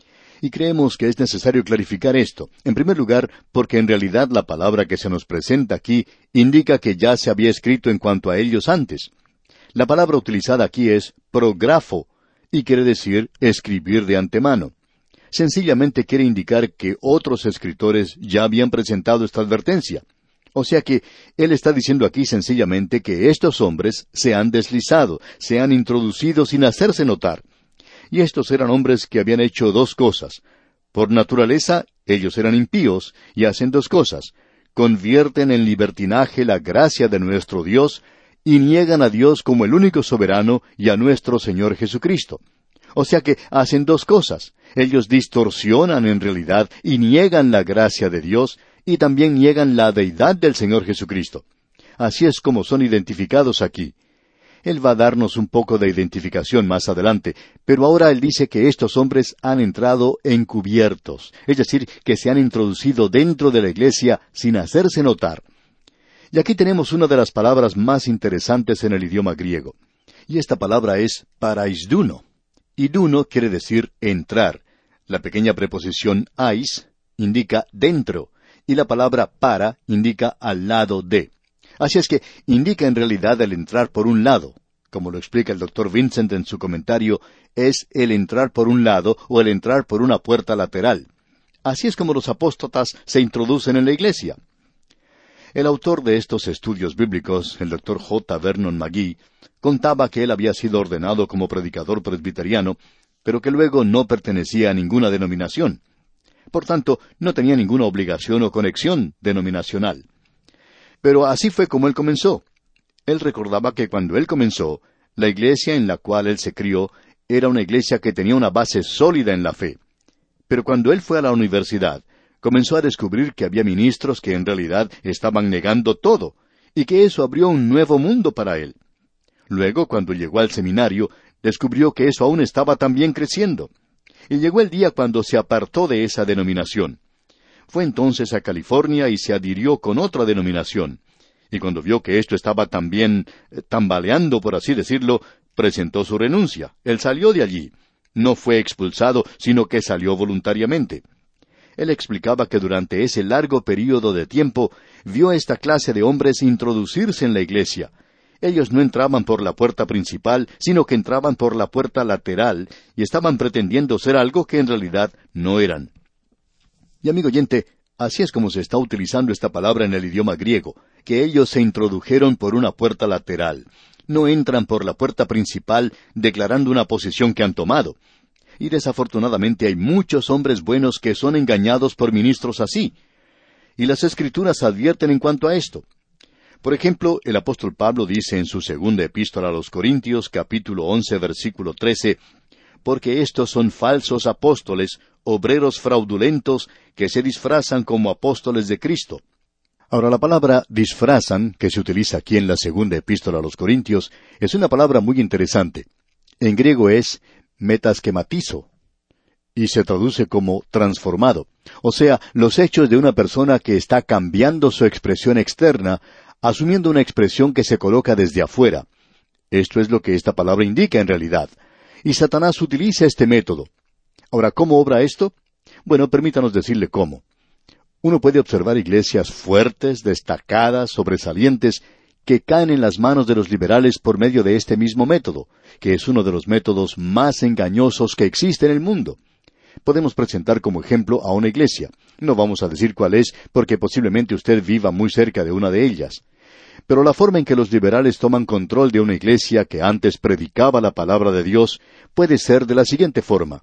Y creemos que es necesario clarificar esto. En primer lugar, porque en realidad la palabra que se nos presenta aquí indica que ya se había escrito en cuanto a ellos antes. La palabra utilizada aquí es prografo, y quiere decir escribir de antemano. Sencillamente quiere indicar que otros escritores ya habían presentado esta advertencia. O sea que él está diciendo aquí sencillamente que estos hombres se han deslizado, se han introducido sin hacerse notar. Y estos eran hombres que habían hecho dos cosas. Por naturaleza, ellos eran impíos y hacen dos cosas. Convierten en libertinaje la gracia de nuestro Dios y niegan a Dios como el único soberano y a nuestro Señor Jesucristo. O sea que hacen dos cosas. Ellos distorsionan en realidad y niegan la gracia de Dios y también niegan la deidad del Señor Jesucristo. Así es como son identificados aquí. Él va a darnos un poco de identificación más adelante, pero ahora él dice que estos hombres han entrado encubiertos, es decir, que se han introducido dentro de la iglesia sin hacerse notar. Y aquí tenemos una de las palabras más interesantes en el idioma griego, y esta palabra es paraisduno. Iduno quiere decir entrar. La pequeña preposición ais indica dentro, y la palabra para indica al lado de. Así es que indica en realidad el entrar por un lado. Como lo explica el doctor Vincent en su comentario, es el entrar por un lado o el entrar por una puerta lateral. Así es como los apóstatas se introducen en la iglesia. El autor de estos estudios bíblicos, el doctor J. Vernon McGee, contaba que él había sido ordenado como predicador presbiteriano, pero que luego no pertenecía a ninguna denominación. Por tanto, no tenía ninguna obligación o conexión denominacional. Pero así fue como él comenzó. Él recordaba que cuando él comenzó, la iglesia en la cual él se crió era una iglesia que tenía una base sólida en la fe. Pero cuando él fue a la universidad, comenzó a descubrir que había ministros que en realidad estaban negando todo, y que eso abrió un nuevo mundo para él. Luego, cuando llegó al seminario, descubrió que eso aún estaba también creciendo. Y llegó el día cuando se apartó de esa denominación. Fue entonces a California y se adhirió con otra denominación. Y cuando vio que esto estaba también eh, tambaleando, por así decirlo, presentó su renuncia. Él salió de allí. No fue expulsado, sino que salió voluntariamente. Él explicaba que durante ese largo período de tiempo vio a esta clase de hombres introducirse en la iglesia. Ellos no entraban por la puerta principal, sino que entraban por la puerta lateral, y estaban pretendiendo ser algo que en realidad no eran. Y amigo oyente, así es como se está utilizando esta palabra en el idioma griego, que ellos se introdujeron por una puerta lateral. No entran por la puerta principal declarando una posición que han tomado. Y desafortunadamente hay muchos hombres buenos que son engañados por ministros así. Y las Escrituras advierten en cuanto a esto. Por ejemplo, el apóstol Pablo dice en su segunda epístola a los Corintios, capítulo once, versículo trece, «Porque estos son falsos apóstoles, obreros fraudulentos, que se disfrazan como apóstoles de Cristo». Ahora, la palabra disfrazan, que se utiliza aquí en la segunda epístola a los Corintios, es una palabra muy interesante. En griego es metaschematizo, y se traduce como transformado. O sea, los hechos de una persona que está cambiando su expresión externa, asumiendo una expresión que se coloca desde afuera. Esto es lo que esta palabra indica en realidad. Y Satanás utiliza este método. Ahora, ¿cómo obra esto? Bueno, permítanos decirle cómo. Uno puede observar iglesias fuertes, destacadas, sobresalientes, que caen en las manos de los liberales por medio de este mismo método, que es uno de los métodos más engañosos que existe en el mundo. Podemos presentar como ejemplo a una iglesia. No vamos a decir cuál es, porque posiblemente usted viva muy cerca de una de ellas. Pero la forma en que los liberales toman control de una iglesia que antes predicaba la palabra de Dios puede ser de la siguiente forma.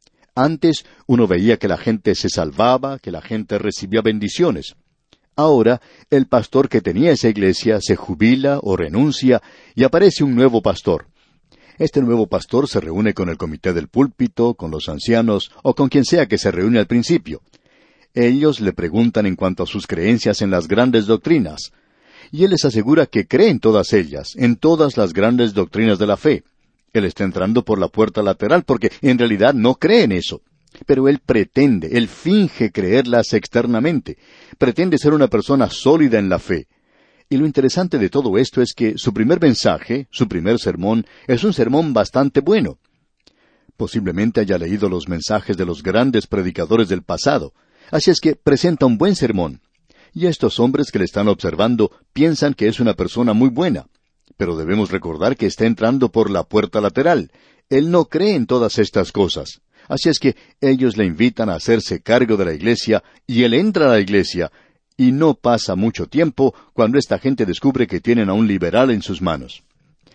Antes uno veía que la gente se salvaba, que la gente recibía bendiciones. Ahora, el pastor que tenía esa iglesia se jubila o renuncia y aparece un nuevo pastor. Este nuevo pastor se reúne con el comité del púlpito, con los ancianos o con quien sea que se reúne al principio. Ellos le preguntan en cuanto a sus creencias en las grandes doctrinas. Y él les asegura que cree en todas ellas, en todas las grandes doctrinas de la fe. Él está entrando por la puerta lateral porque en realidad no cree en eso. Pero él pretende, él finge creerlas externamente. Pretende ser una persona sólida en la fe. Y lo interesante de todo esto es que su primer mensaje, su primer sermón, es un sermón bastante bueno. Posiblemente haya leído los mensajes de los grandes predicadores del pasado. Así es que presenta un buen sermón. Y estos hombres que le están observando piensan que es una persona muy buena. Pero debemos recordar que está entrando por la puerta lateral. Él no cree en todas estas cosas. Así es que ellos le invitan a hacerse cargo de la iglesia, y él entra a la iglesia, y no pasa mucho tiempo cuando esta gente descubre que tienen a un liberal en sus manos.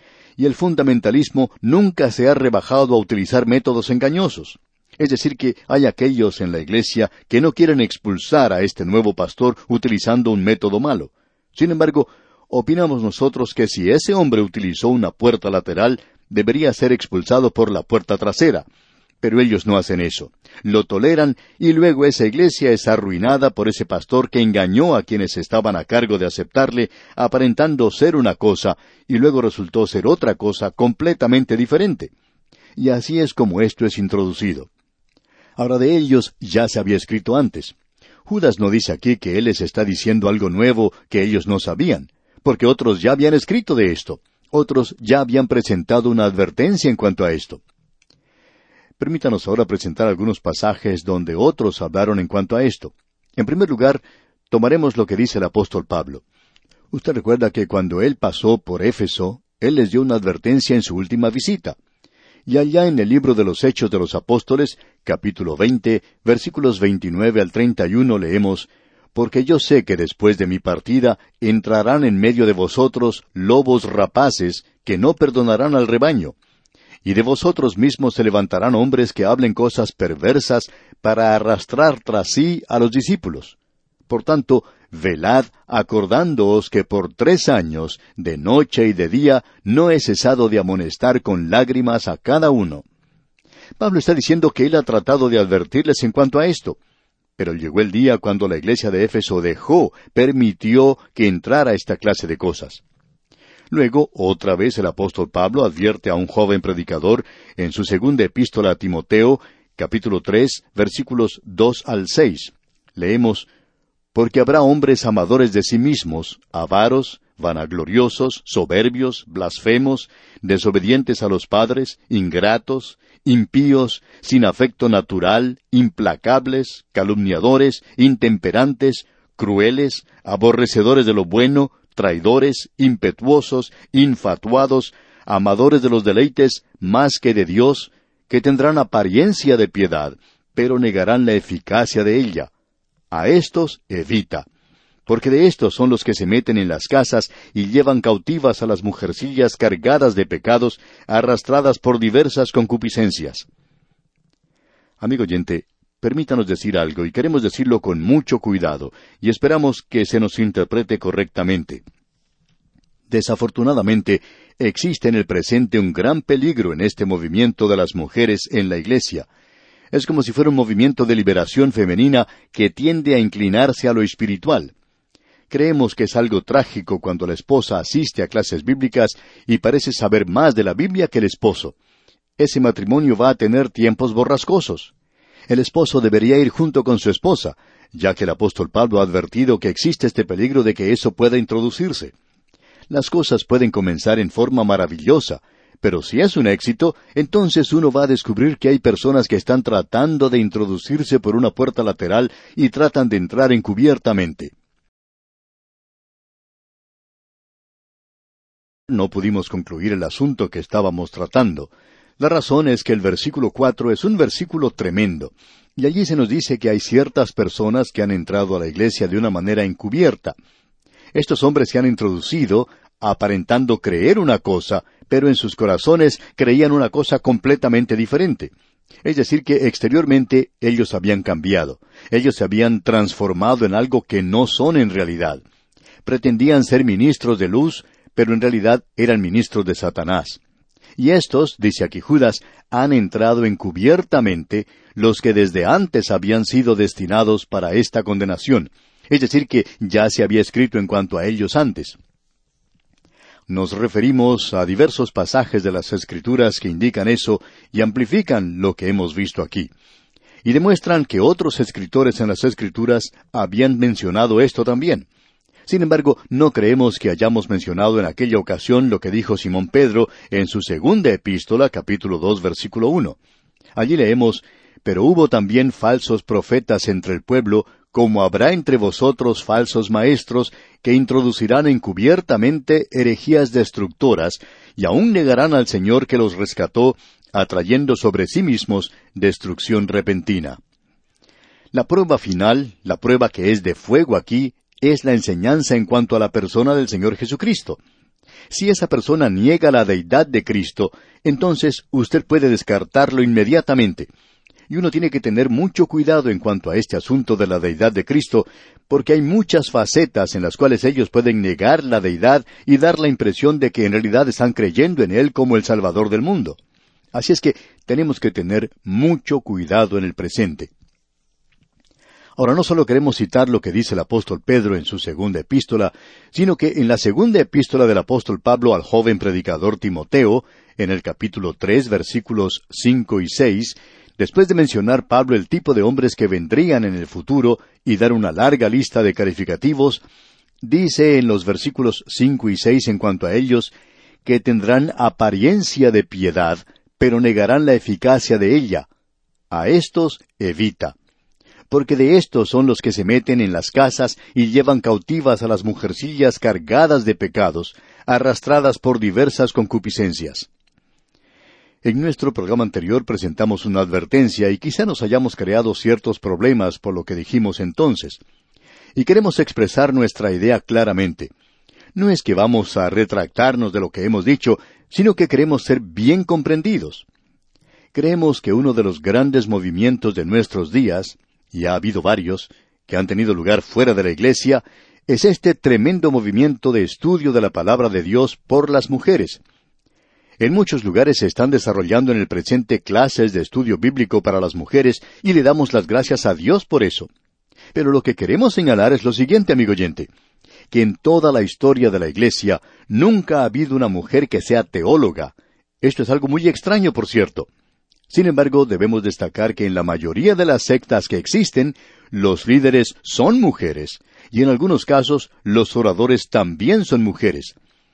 Y el fundamentalismo nunca se ha rebajado a utilizar métodos engañosos. Es decir, que hay aquellos en la iglesia que no quieren expulsar a este nuevo pastor utilizando un método malo. Sin embargo, opinamos nosotros que si ese hombre utilizó una puerta lateral, debería ser expulsado por la puerta trasera. Pero ellos no hacen eso. Lo toleran y luego esa iglesia es arruinada por ese pastor que engañó a quienes estaban a cargo de aceptarle, aparentando ser una cosa, y luego resultó ser otra cosa completamente diferente. Y así es como esto es introducido. Ahora, de ellos ya se había escrito antes. Judas no dice aquí que él les está diciendo algo nuevo que ellos no sabían, porque otros ya habían escrito de esto. Otros ya habían presentado una advertencia en cuanto a esto. Permítanos ahora presentar algunos pasajes donde otros hablaron en cuanto a esto. En primer lugar, tomaremos lo que dice el apóstol Pablo. Usted recuerda que cuando él pasó por Éfeso, él les dio una advertencia en su última visita. Y allá en el libro de los Hechos de los Apóstoles, capítulo veinte, versículos veintinueve al treinta y uno, leemos: «Porque yo sé que después de mi partida entrarán en medio de vosotros lobos rapaces que no perdonarán al rebaño. Y de vosotros mismos se levantarán hombres que hablen cosas perversas para arrastrar tras sí a los discípulos. Por tanto, velad, acordándoos que por tres años, de noche y de día, no he cesado de amonestar con lágrimas a cada uno». Pablo está diciendo que él ha tratado de advertirles en cuanto a esto. Pero llegó el día cuando la iglesia de Éfeso dejó, permitió que entrara esta clase de cosas. Luego, otra vez el apóstol Pablo advierte a un joven predicador en su segunda epístola a Timoteo, capítulo tres, versículos dos al seis. Leemos: «Porque habrá hombres amadores de sí mismos, avaros, vanagloriosos, soberbios, blasfemos, desobedientes a los padres, ingratos, impíos, sin afecto natural, implacables, calumniadores, intemperantes, crueles, aborrecedores de lo bueno, traidores, impetuosos, infatuados, amadores de los deleites más que de Dios, que tendrán apariencia de piedad, pero negarán la eficacia de ella. A estos evita, porque de estos son los que se meten en las casas y llevan cautivas a las mujercillas cargadas de pecados, arrastradas por diversas concupiscencias». Amigo oyente, permítanos decir algo, y queremos decirlo con mucho cuidado, y esperamos que se nos interprete correctamente. Desafortunadamente, existe en el presente un gran peligro en este movimiento de las mujeres en la iglesia. Es como si fuera un movimiento de liberación femenina que tiende a inclinarse a lo espiritual. Creemos que es algo trágico cuando la esposa asiste a clases bíblicas y parece saber más de la Biblia que el esposo. Ese matrimonio va a tener tiempos borrascosos. El esposo debería ir junto con su esposa, ya que el apóstol Pablo ha advertido que existe este peligro de que eso pueda introducirse. Las cosas pueden comenzar en forma maravillosa, pero si es un éxito, entonces uno va a descubrir que hay personas que están tratando de introducirse por una puerta lateral y tratan de entrar encubiertamente. No pudimos concluir el asunto que estábamos tratando. La razón es que el versículo cuatro es un versículo tremendo, y allí se nos dice que hay ciertas personas que han entrado a la iglesia de una manera encubierta. Estos hombres se han introducido aparentando creer una cosa, pero en sus corazones creían una cosa completamente diferente. Es decir, que exteriormente ellos habían cambiado. Ellos se habían transformado en algo que no son en realidad. Pretendían ser ministros de luz, pero en realidad eran ministros de Satanás. Y estos, dice aquí Judas, han entrado encubiertamente los que desde antes habían sido destinados para esta condenación. Es decir, que ya se había escrito en cuanto a ellos antes. Nos referimos a diversos pasajes de las Escrituras que indican eso y amplifican lo que hemos visto aquí. Y demuestran que otros escritores en las Escrituras habían mencionado esto también. Sin embargo, no creemos que hayamos mencionado en aquella ocasión lo que dijo Simón Pedro en su segunda epístola, capítulo dos, versículo uno. Allí leemos, «Pero hubo también falsos profetas entre el pueblo, como habrá entre vosotros falsos maestros, que introducirán encubiertamente herejías destructoras, y aún negarán al Señor que los rescató, atrayendo sobre sí mismos destrucción repentina». La prueba final, la prueba que es de fuego aquí, es la enseñanza en cuanto a la persona del Señor Jesucristo. Si esa persona niega la deidad de Cristo, entonces usted puede descartarlo inmediatamente. Y uno tiene que tener mucho cuidado en cuanto a este asunto de la deidad de Cristo, porque hay muchas facetas en las cuales ellos pueden negar la deidad y dar la impresión de que en realidad están creyendo en Él como el Salvador del mundo. Así es que tenemos que tener mucho cuidado en el presente. Ahora, no solo queremos citar lo que dice el apóstol Pedro en su segunda epístola, sino que en la segunda epístola del apóstol Pablo al joven predicador Timoteo, en el capítulo tres, versículos cinco y seis, después de mencionar Pablo el tipo de hombres que vendrían en el futuro y dar una larga lista de calificativos, dice en los versículos cinco y seis en cuanto a ellos, que tendrán apariencia de piedad, pero negarán la eficacia de ella. A estos evita. Porque de estos son los que se meten en las casas y llevan cautivas a las mujercillas cargadas de pecados, arrastradas por diversas concupiscencias. En nuestro programa anterior presentamos una advertencia y quizá nos hayamos creado ciertos problemas por lo que dijimos entonces. Y queremos expresar nuestra idea claramente. No es que vamos a retractarnos de lo que hemos dicho, sino que queremos ser bien comprendidos. Creemos que uno de los grandes movimientos de nuestros días, y ha habido varios, que han tenido lugar fuera de la iglesia, es este tremendo movimiento de estudio de la palabra de Dios por las mujeres. En muchos lugares se están desarrollando en el presente clases de estudio bíblico para las mujeres, y le damos las gracias a Dios por eso. Pero lo que queremos señalar es lo siguiente, amigo oyente, que en toda la historia de la iglesia nunca ha habido una mujer que sea teóloga. Esto es algo muy extraño, por cierto. Sin embargo, debemos destacar que en la mayoría de las sectas que existen, los líderes son mujeres, y en algunos casos los oradores también son mujeres.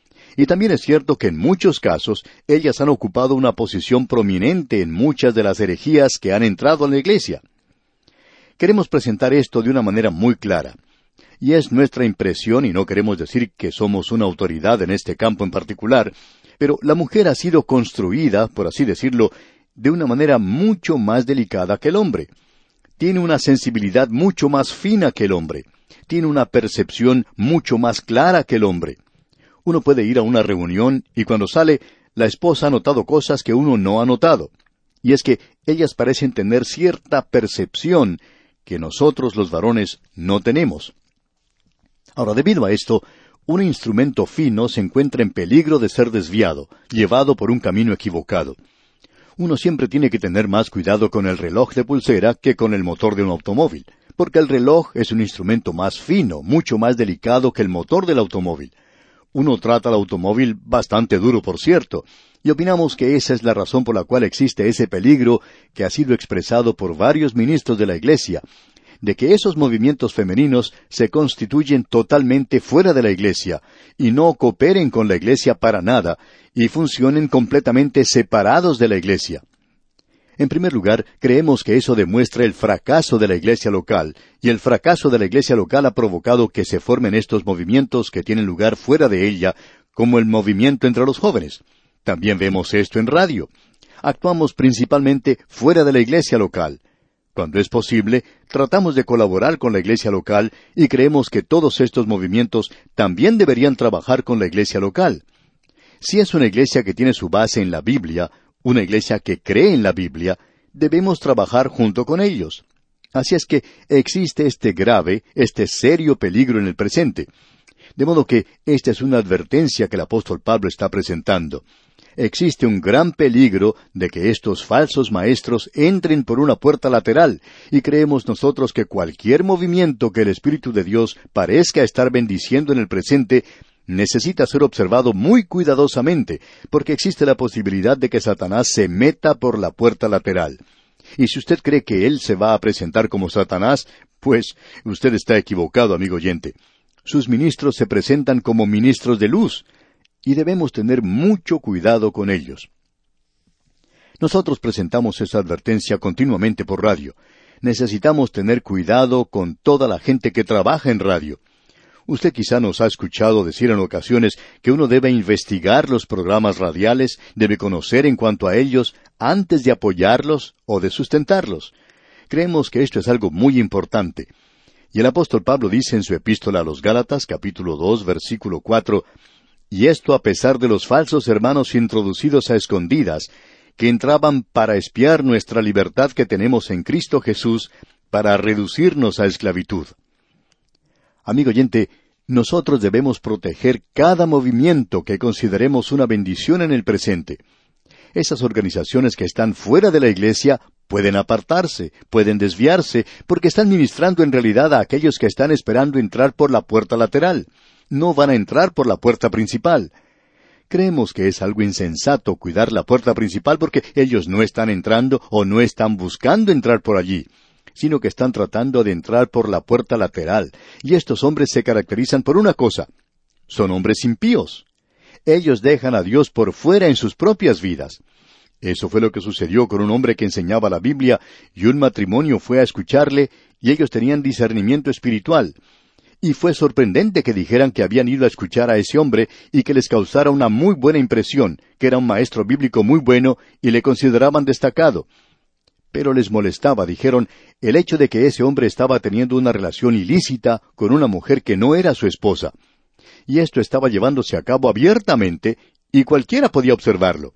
Y también es cierto que en muchos casos ellas han ocupado una posición prominente en muchas de las herejías que han entrado en la iglesia. Queremos presentar esto de una manera muy clara. Y es nuestra impresión, y no queremos decir que somos una autoridad en este campo en particular, pero la mujer ha sido construida, por así decirlo, de una manera mucho más delicada que el hombre. Tiene una sensibilidad mucho más fina que el hombre. Tiene una percepción mucho más clara que el hombre. Uno puede ir a una reunión y cuando sale, la esposa ha notado cosas que uno no ha notado. Y es que ellas parecen tener cierta percepción que nosotros los varones no tenemos. Ahora, debido a esto, un instrumento fino se encuentra en peligro de ser desviado, llevado por un camino equivocado. Uno siempre tiene que tener más cuidado con el reloj de pulsera que con el motor de un automóvil, porque el reloj es un instrumento más fino, mucho más delicado que el motor del automóvil. Uno trata al automóvil bastante duro, por cierto, y opinamos que esa es la razón por la cual existe ese peligro que ha sido expresado por varios ministros de la Iglesia, de que esos movimientos femeninos se constituyen totalmente fuera de la Iglesia, y no cooperen con la Iglesia para nada, y funcionen completamente separados de la Iglesia. En primer lugar, creemos que eso demuestra el fracaso de la Iglesia local, y el fracaso de la Iglesia local ha provocado que se formen estos movimientos que tienen lugar fuera de ella, como el movimiento entre los jóvenes. También vemos esto en radio. Actuamos principalmente fuera de la Iglesia local. Cuando es posible, tratamos de colaborar con la iglesia local y creemos que todos estos movimientos también deberían trabajar con la iglesia local. Si es una iglesia que tiene su base en la Biblia, una iglesia que cree en la Biblia, debemos trabajar junto con ellos. Así es que existe este grave, este serio peligro en el presente. De modo que esta es una advertencia que el apóstol Pablo está presentando. Existe un gran peligro de que estos falsos maestros entren por una puerta lateral, y creemos nosotros que cualquier movimiento que el Espíritu de Dios parezca estar bendiciendo en el presente necesita ser observado muy cuidadosamente, porque existe la posibilidad de que Satanás se meta por la puerta lateral. Y si usted cree que él se va a presentar como Satanás, pues usted está equivocado, amigo oyente. Sus ministros se presentan como ministros de luz, y debemos tener mucho cuidado con ellos. Nosotros presentamos esa advertencia continuamente por radio. Necesitamos tener cuidado con toda la gente que trabaja en radio. Usted quizá nos ha escuchado decir en ocasiones que uno debe investigar los programas radiales, debe conocer en cuanto a ellos antes de apoyarlos o de sustentarlos. Creemos que esto es algo muy importante. Y el apóstol Pablo dice en su epístola a los Gálatas, capítulo dos, versículo cuatro, «Y esto a pesar de los falsos hermanos introducidos a escondidas, que entraban para espiar nuestra libertad que tenemos en Cristo Jesús, para reducirnos a esclavitud». Amigo oyente, nosotros debemos proteger cada movimiento que consideremos una bendición en el presente. Esas organizaciones que están fuera de la iglesia pueden apartarse, pueden desviarse, porque están ministrando en realidad a aquellos que están esperando entrar por la puerta lateral. No van a entrar por la puerta principal. Creemos que es algo insensato cuidar la puerta principal porque ellos no están entrando o no están buscando entrar por allí, sino que están tratando de entrar por la puerta lateral. Y estos hombres se caracterizan por una cosa: son hombres impíos. Ellos dejan a Dios por fuera en sus propias vidas. Eso fue lo que sucedió con un hombre que enseñaba la Biblia, y un matrimonio fue a escucharle, y ellos tenían discernimiento espiritual. Y fue sorprendente que dijeran que habían ido a escuchar a ese hombre y que les causara una muy buena impresión, que era un maestro bíblico muy bueno y le consideraban destacado. Pero les molestaba, dijeron, el hecho de que ese hombre estaba teniendo una relación ilícita con una mujer que no era su esposa. Y esto estaba llevándose a cabo abiertamente, y cualquiera podía observarlo.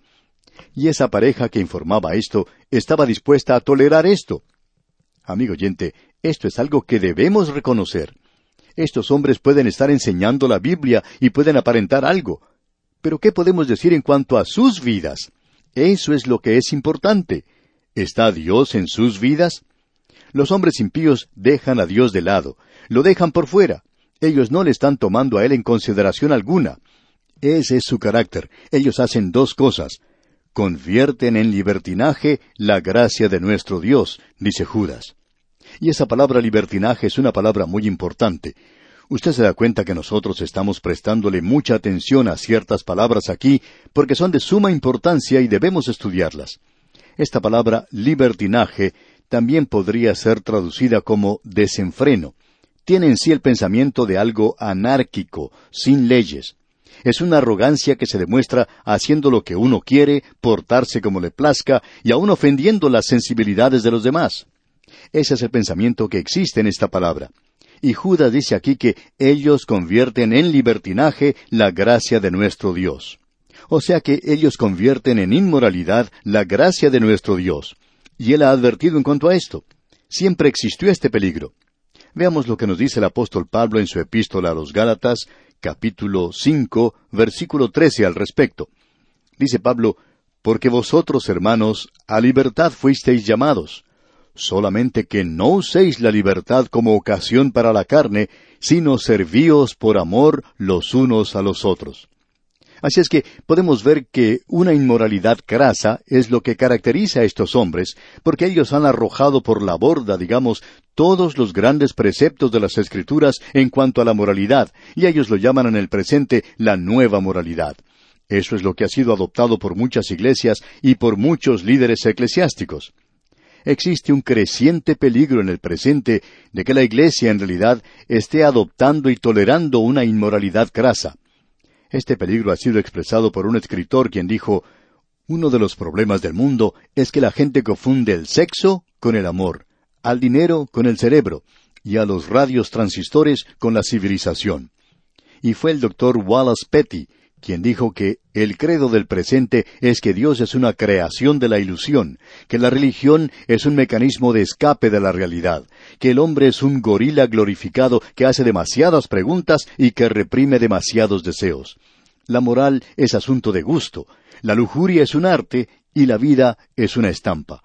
Y esa pareja que informaba esto estaba dispuesta a tolerar esto. Amigo oyente, esto es algo que debemos reconocer. Estos hombres pueden estar enseñando la Biblia y pueden aparentar algo. Pero ¿qué podemos decir en cuanto a sus vidas? Eso es lo que es importante. ¿Está Dios en sus vidas? Los hombres impíos dejan a Dios de lado, lo dejan por fuera. Ellos no le están tomando a Él en consideración alguna. Ese es su carácter. Ellos hacen dos cosas. Convierten en libertinaje la gracia de nuestro Dios, dice Judas. Y esa palabra libertinaje es una palabra muy importante. Usted se da cuenta que nosotros estamos prestándole mucha atención a ciertas palabras aquí, porque son de suma importancia y debemos estudiarlas. Esta palabra libertinaje también podría ser traducida como desenfreno. Tiene en sí el pensamiento de algo anárquico, sin leyes. Es una arrogancia que se demuestra haciendo lo que uno quiere, portarse como le plazca y aún ofendiendo las sensibilidades de los demás. Ese es el pensamiento que existe en esta palabra. Y Judas dice aquí que ellos convierten en libertinaje la gracia de nuestro Dios. O sea que ellos convierten en inmoralidad la gracia de nuestro Dios. Y Él ha advertido en cuanto a esto. Siempre existió este peligro. Veamos lo que nos dice el apóstol Pablo en su epístola a los Gálatas, capítulo cinco, versículo trece al respecto. Dice Pablo, «Porque vosotros, hermanos, a libertad fuisteis llamados, solamente que no uséis la libertad como ocasión para la carne, sino servíos por amor los unos a los otros». Así es que podemos ver que una inmoralidad crasa es lo que caracteriza a estos hombres, porque ellos han arrojado por la borda, digamos, todos los grandes preceptos de las Escrituras en cuanto a la moralidad, y ellos lo llaman en el presente la nueva moralidad. Eso es lo que ha sido adoptado por muchas iglesias y por muchos líderes eclesiásticos. Existe un creciente peligro en el presente de que la iglesia en realidad esté adoptando y tolerando una inmoralidad crasa. Este peligro ha sido expresado por un escritor quien dijo, «Uno de los problemas del mundo es que la gente confunde el sexo con el amor, al dinero con el cerebro, y a los radios transistores con la civilización». Y fue el doctor Wallace Petty quien dijo que el credo del presente es que Dios es una creación de la ilusión, que la religión es un mecanismo de escape de la realidad, que el hombre es un gorila glorificado que hace demasiadas preguntas y que reprime demasiados deseos. La moral es asunto de gusto, la lujuria es un arte y la vida es una estampa.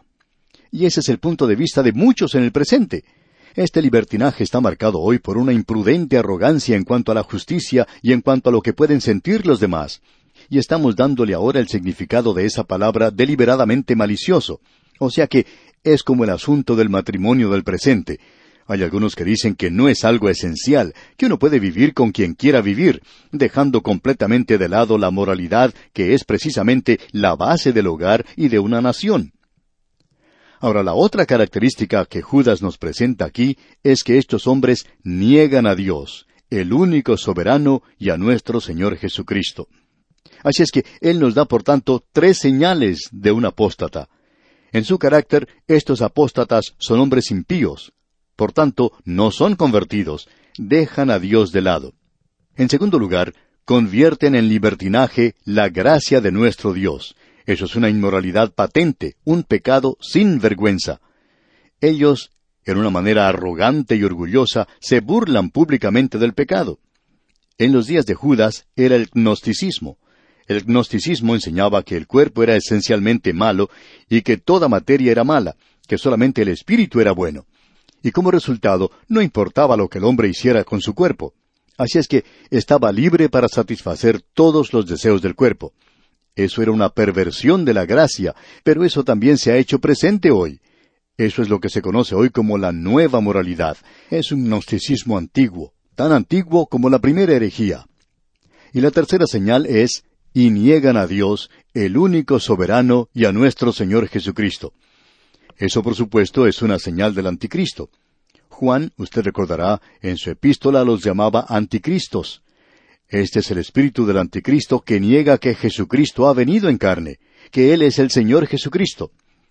Y ese es el punto de vista de muchos en el presente. Este libertinaje está marcado hoy por una imprudente arrogancia en cuanto a la justicia y en cuanto a lo que pueden sentir los demás. Y estamos dándole ahora el significado de esa palabra deliberadamente malicioso. O sea que es como el asunto del matrimonio del presente. Hay algunos que dicen que no es algo esencial, que uno puede vivir con quien quiera vivir, dejando completamente de lado la moralidad, que es precisamente la base del hogar y de una nación. Ahora, la otra característica que Judas nos presenta aquí es que estos hombres niegan a Dios, el único soberano, y a nuestro Señor Jesucristo. Así es que Él nos da, por tanto, tres señales de un apóstata. En su carácter, estos apóstatas son hombres impíos. Por tanto, no son convertidos, dejan a Dios de lado. En segundo lugar, convierten en libertinaje la gracia de nuestro Dios. Eso es una inmoralidad patente, un pecado sin vergüenza. Ellos, en una manera arrogante y orgullosa, se burlan públicamente del pecado. En los días de Judas era el gnosticismo. El gnosticismo enseñaba que el cuerpo era esencialmente malo y que toda materia era mala, que solamente el espíritu era bueno. Y como resultado, no importaba lo que el hombre hiciera con su cuerpo. Así es que estaba libre para satisfacer todos los deseos del cuerpo. Eso era una perversión de la gracia, pero eso también se ha hecho presente hoy. Eso es lo que se conoce hoy como la nueva moralidad. Es un gnosticismo antiguo, tan antiguo como la primera herejía. Y la tercera señal es, y niegan a Dios, el único soberano, y a nuestro Señor Jesucristo. Eso, por supuesto, es una señal del anticristo. Juan, usted recordará, en su epístola los llamaba anticristos. Este es el espíritu del anticristo que niega que Jesucristo ha venido en carne, que Él es el Señor Jesucristo.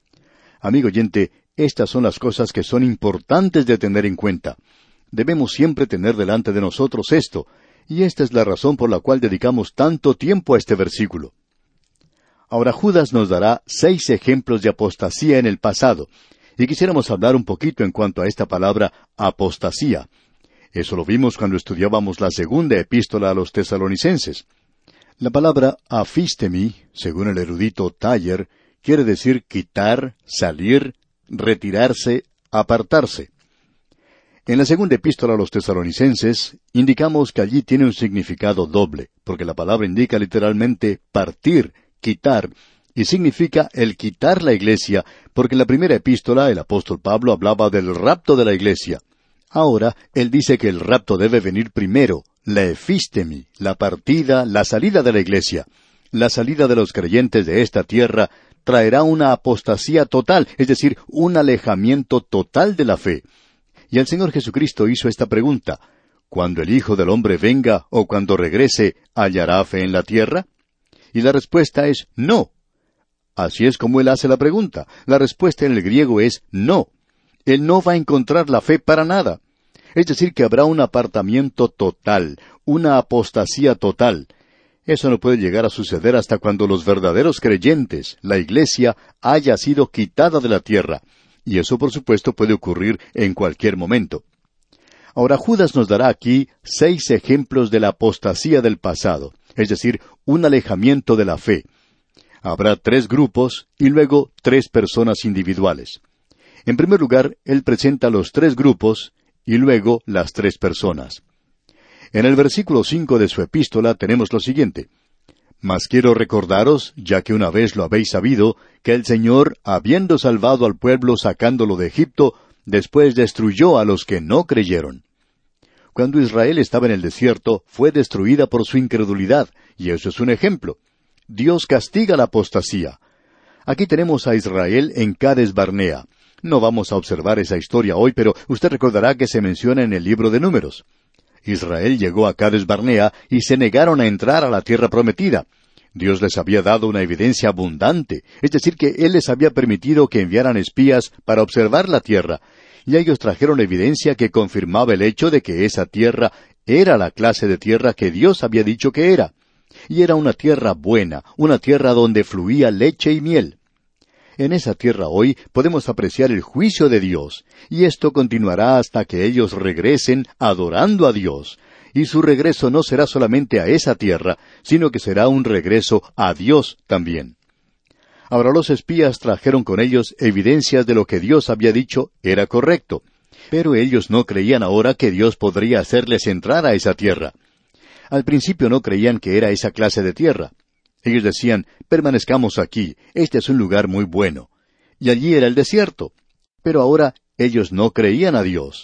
Amigo oyente, estas son las cosas que son importantes de tener en cuenta. Debemos siempre tener delante de nosotros esto, y esta es la razón por la cual dedicamos tanto tiempo a este versículo. Ahora Judas nos dará seis ejemplos de apostasía en el pasado, y quisiéramos hablar un poquito en cuanto a esta palabra apostasía. Eso lo vimos cuando estudiábamos la segunda epístola a los tesalonicenses. La palabra afistemi, según el erudito Taller, quiere decir quitar, salir, retirarse, apartarse. En la segunda epístola a los tesalonicenses, indicamos que allí tiene un significado doble, porque la palabra indica literalmente partir, quitar, y significa el quitar la iglesia, porque en la primera epístola el apóstol Pablo hablaba del rapto de la iglesia. Ahora, él dice que el rapto debe venir primero, la efistemi, la partida, la salida de la iglesia. La salida de los creyentes de esta tierra traerá una apostasía total, es decir, un alejamiento total de la fe. Y el Señor Jesucristo hizo esta pregunta: ¿cuando el Hijo del Hombre venga o cuando regrese, hallará fe en la tierra? Y la respuesta es no. Así es como Él hace la pregunta. La respuesta en el griego es no. Él no va a encontrar la fe para nada. Es decir, que habrá un apartamiento total, una apostasía total. Eso no puede llegar a suceder hasta cuando los verdaderos creyentes, la iglesia, haya sido quitada de la tierra. Y eso, por supuesto, puede ocurrir en cualquier momento. Ahora, Judas nos dará aquí seis ejemplos de la apostasía del pasado, es decir, un alejamiento de la fe. Habrá tres grupos y luego tres personas individuales. En primer lugar, él presenta los tres grupos y luego las tres personas. En el versículo cinco de su epístola tenemos lo siguiente: Mas quiero recordaros, ya que una vez lo habéis sabido, que el Señor, habiendo salvado al pueblo sacándolo de Egipto, después destruyó a los que no creyeron. Cuando Israel estaba en el desierto, fue destruida por su incredulidad, y eso es un ejemplo. Dios castiga la apostasía. Aquí tenemos a Israel en Cades Barnea. No vamos a observar esa historia hoy, pero usted recordará que se menciona en el libro de Números. Israel llegó a Cades Barnea y se negaron a entrar a la tierra prometida. Dios les había dado una evidencia abundante, es decir, que Él les había permitido que enviaran espías para observar la tierra, y ellos trajeron evidencia que confirmaba el hecho de que esa tierra era la clase de tierra que Dios había dicho que era. Y era una tierra buena, una tierra donde fluía leche y miel. En esa tierra hoy podemos apreciar el juicio de Dios, y esto continuará hasta que ellos regresen adorando a Dios. Y su regreso no será solamente a esa tierra, sino que será un regreso a Dios también. Ahora los espías trajeron con ellos evidencias de lo que Dios había dicho era correcto, pero ellos no creían ahora que Dios podría hacerles entrar a esa tierra. Al principio no creían que era esa clase de tierra. Ellos decían, permanezcamos aquí, este es un lugar muy bueno. Y allí era el desierto. Pero ahora ellos no creían a Dios.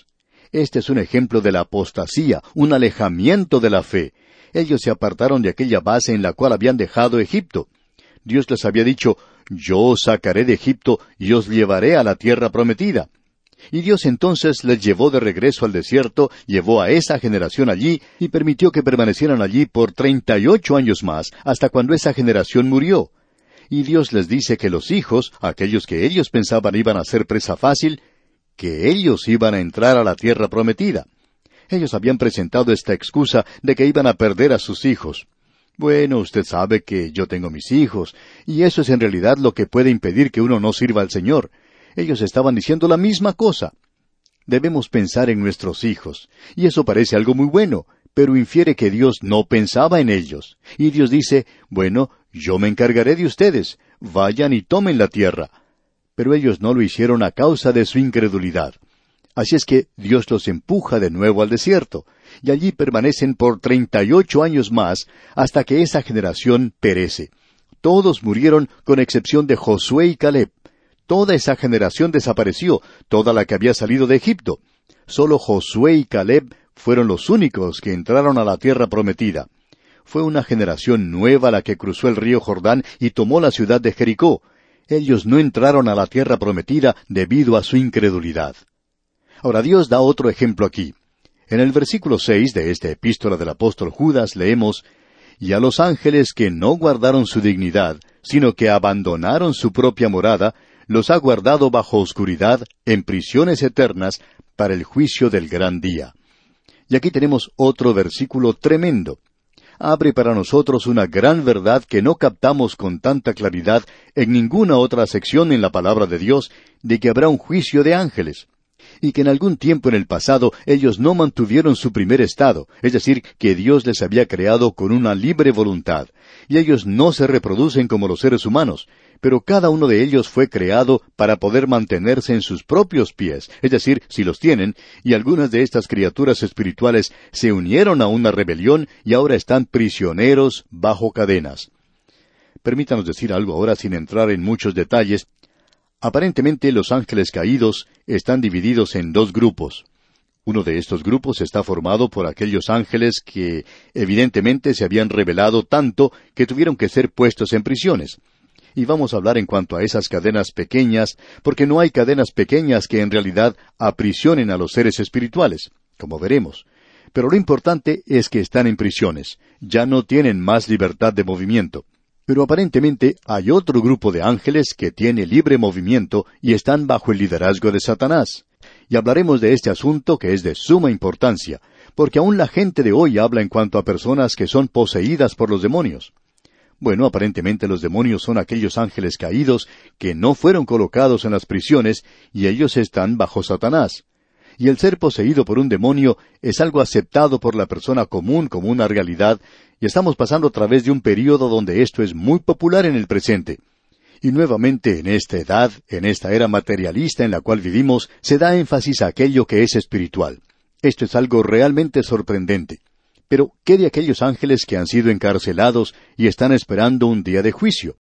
Este es un ejemplo de la apostasía, un alejamiento de la fe. Ellos se apartaron de aquella base en la cual habían dejado Egipto. Dios les había dicho, yo os sacaré de Egipto y os llevaré a la tierra prometida. Y Dios entonces les llevó de regreso al desierto, llevó a esa generación allí y permitió que permanecieran allí por treinta y ocho años más, hasta cuando esa generación murió. Y Dios les dice que los hijos, aquellos que ellos pensaban iban a ser presa fácil, que ellos iban a entrar a la tierra prometida. Ellos habían presentado esta excusa de que iban a perder a sus hijos. Bueno, usted sabe que yo tengo mis hijos, y eso es en realidad lo que puede impedir que uno no sirva al Señor. Ellos estaban diciendo la misma cosa. Debemos pensar en nuestros hijos, y eso parece algo muy bueno, pero infiere que Dios no pensaba en ellos. Y Dios dice, bueno, yo me encargaré de ustedes, vayan y tomen la tierra. Pero ellos no lo hicieron a causa de su incredulidad. Así es que Dios los empuja de nuevo al desierto, y allí permanecen por treinta y ocho años más, hasta que esa generación perece. Todos murieron con excepción de Josué y Caleb. Toda esa generación desapareció, toda la que había salido de Egipto. Solo Josué y Caleb fueron los únicos que entraron a la tierra prometida. Fue una generación nueva la que cruzó el río Jordán y tomó la ciudad de Jericó. Ellos no entraron a la tierra prometida debido a su incredulidad. Ahora Dios da otro ejemplo aquí. En el versículo seis de esta epístola del apóstol Judas leemos, «Y a los ángeles que no guardaron su dignidad, sino que abandonaron su propia morada, los ha guardado bajo oscuridad, en prisiones eternas, para el juicio del gran día». Y aquí tenemos otro versículo tremendo. Abre para nosotros una gran verdad que no captamos con tanta claridad en ninguna otra sección en la palabra de Dios, de que habrá un juicio de ángeles, y que en algún tiempo en el pasado ellos no mantuvieron su primer estado, es decir, que Dios les había creado con una libre voluntad, y ellos no se reproducen como los seres humanos, pero cada uno de ellos fue creado para poder mantenerse en sus propios pies, es decir, si los tienen, y algunas de estas criaturas espirituales se unieron a una rebelión y ahora están prisioneros bajo cadenas. Permítanos decir algo ahora sin entrar en muchos detalles. Aparentemente los ángeles caídos están divididos en dos grupos. Uno de estos grupos está formado por aquellos ángeles que evidentemente se habían rebelado tanto que tuvieron que ser puestos en prisiones. Y vamos a hablar en cuanto a esas cadenas pequeñas, porque no hay cadenas pequeñas que en realidad aprisionen a los seres espirituales, como veremos. Pero lo importante es que están en prisiones, ya no tienen más libertad de movimiento. Pero aparentemente hay otro grupo de ángeles que tiene libre movimiento y están bajo el liderazgo de Satanás. Y hablaremos de este asunto que es de suma importancia, porque aún la gente de hoy habla en cuanto a personas que son poseídas por los demonios. Bueno, aparentemente los demonios son aquellos ángeles caídos que no fueron colocados en las prisiones y ellos están bajo Satanás. Y el ser poseído por un demonio es algo aceptado por la persona común como una realidad, y estamos pasando a través de un período donde esto es muy popular en el presente. Y nuevamente en esta edad, en esta era materialista en la cual vivimos, se da énfasis a aquello que es espiritual. Esto es algo realmente sorprendente. Pero, ¿qué de aquellos ángeles que han sido encarcelados y están esperando un día de juicio?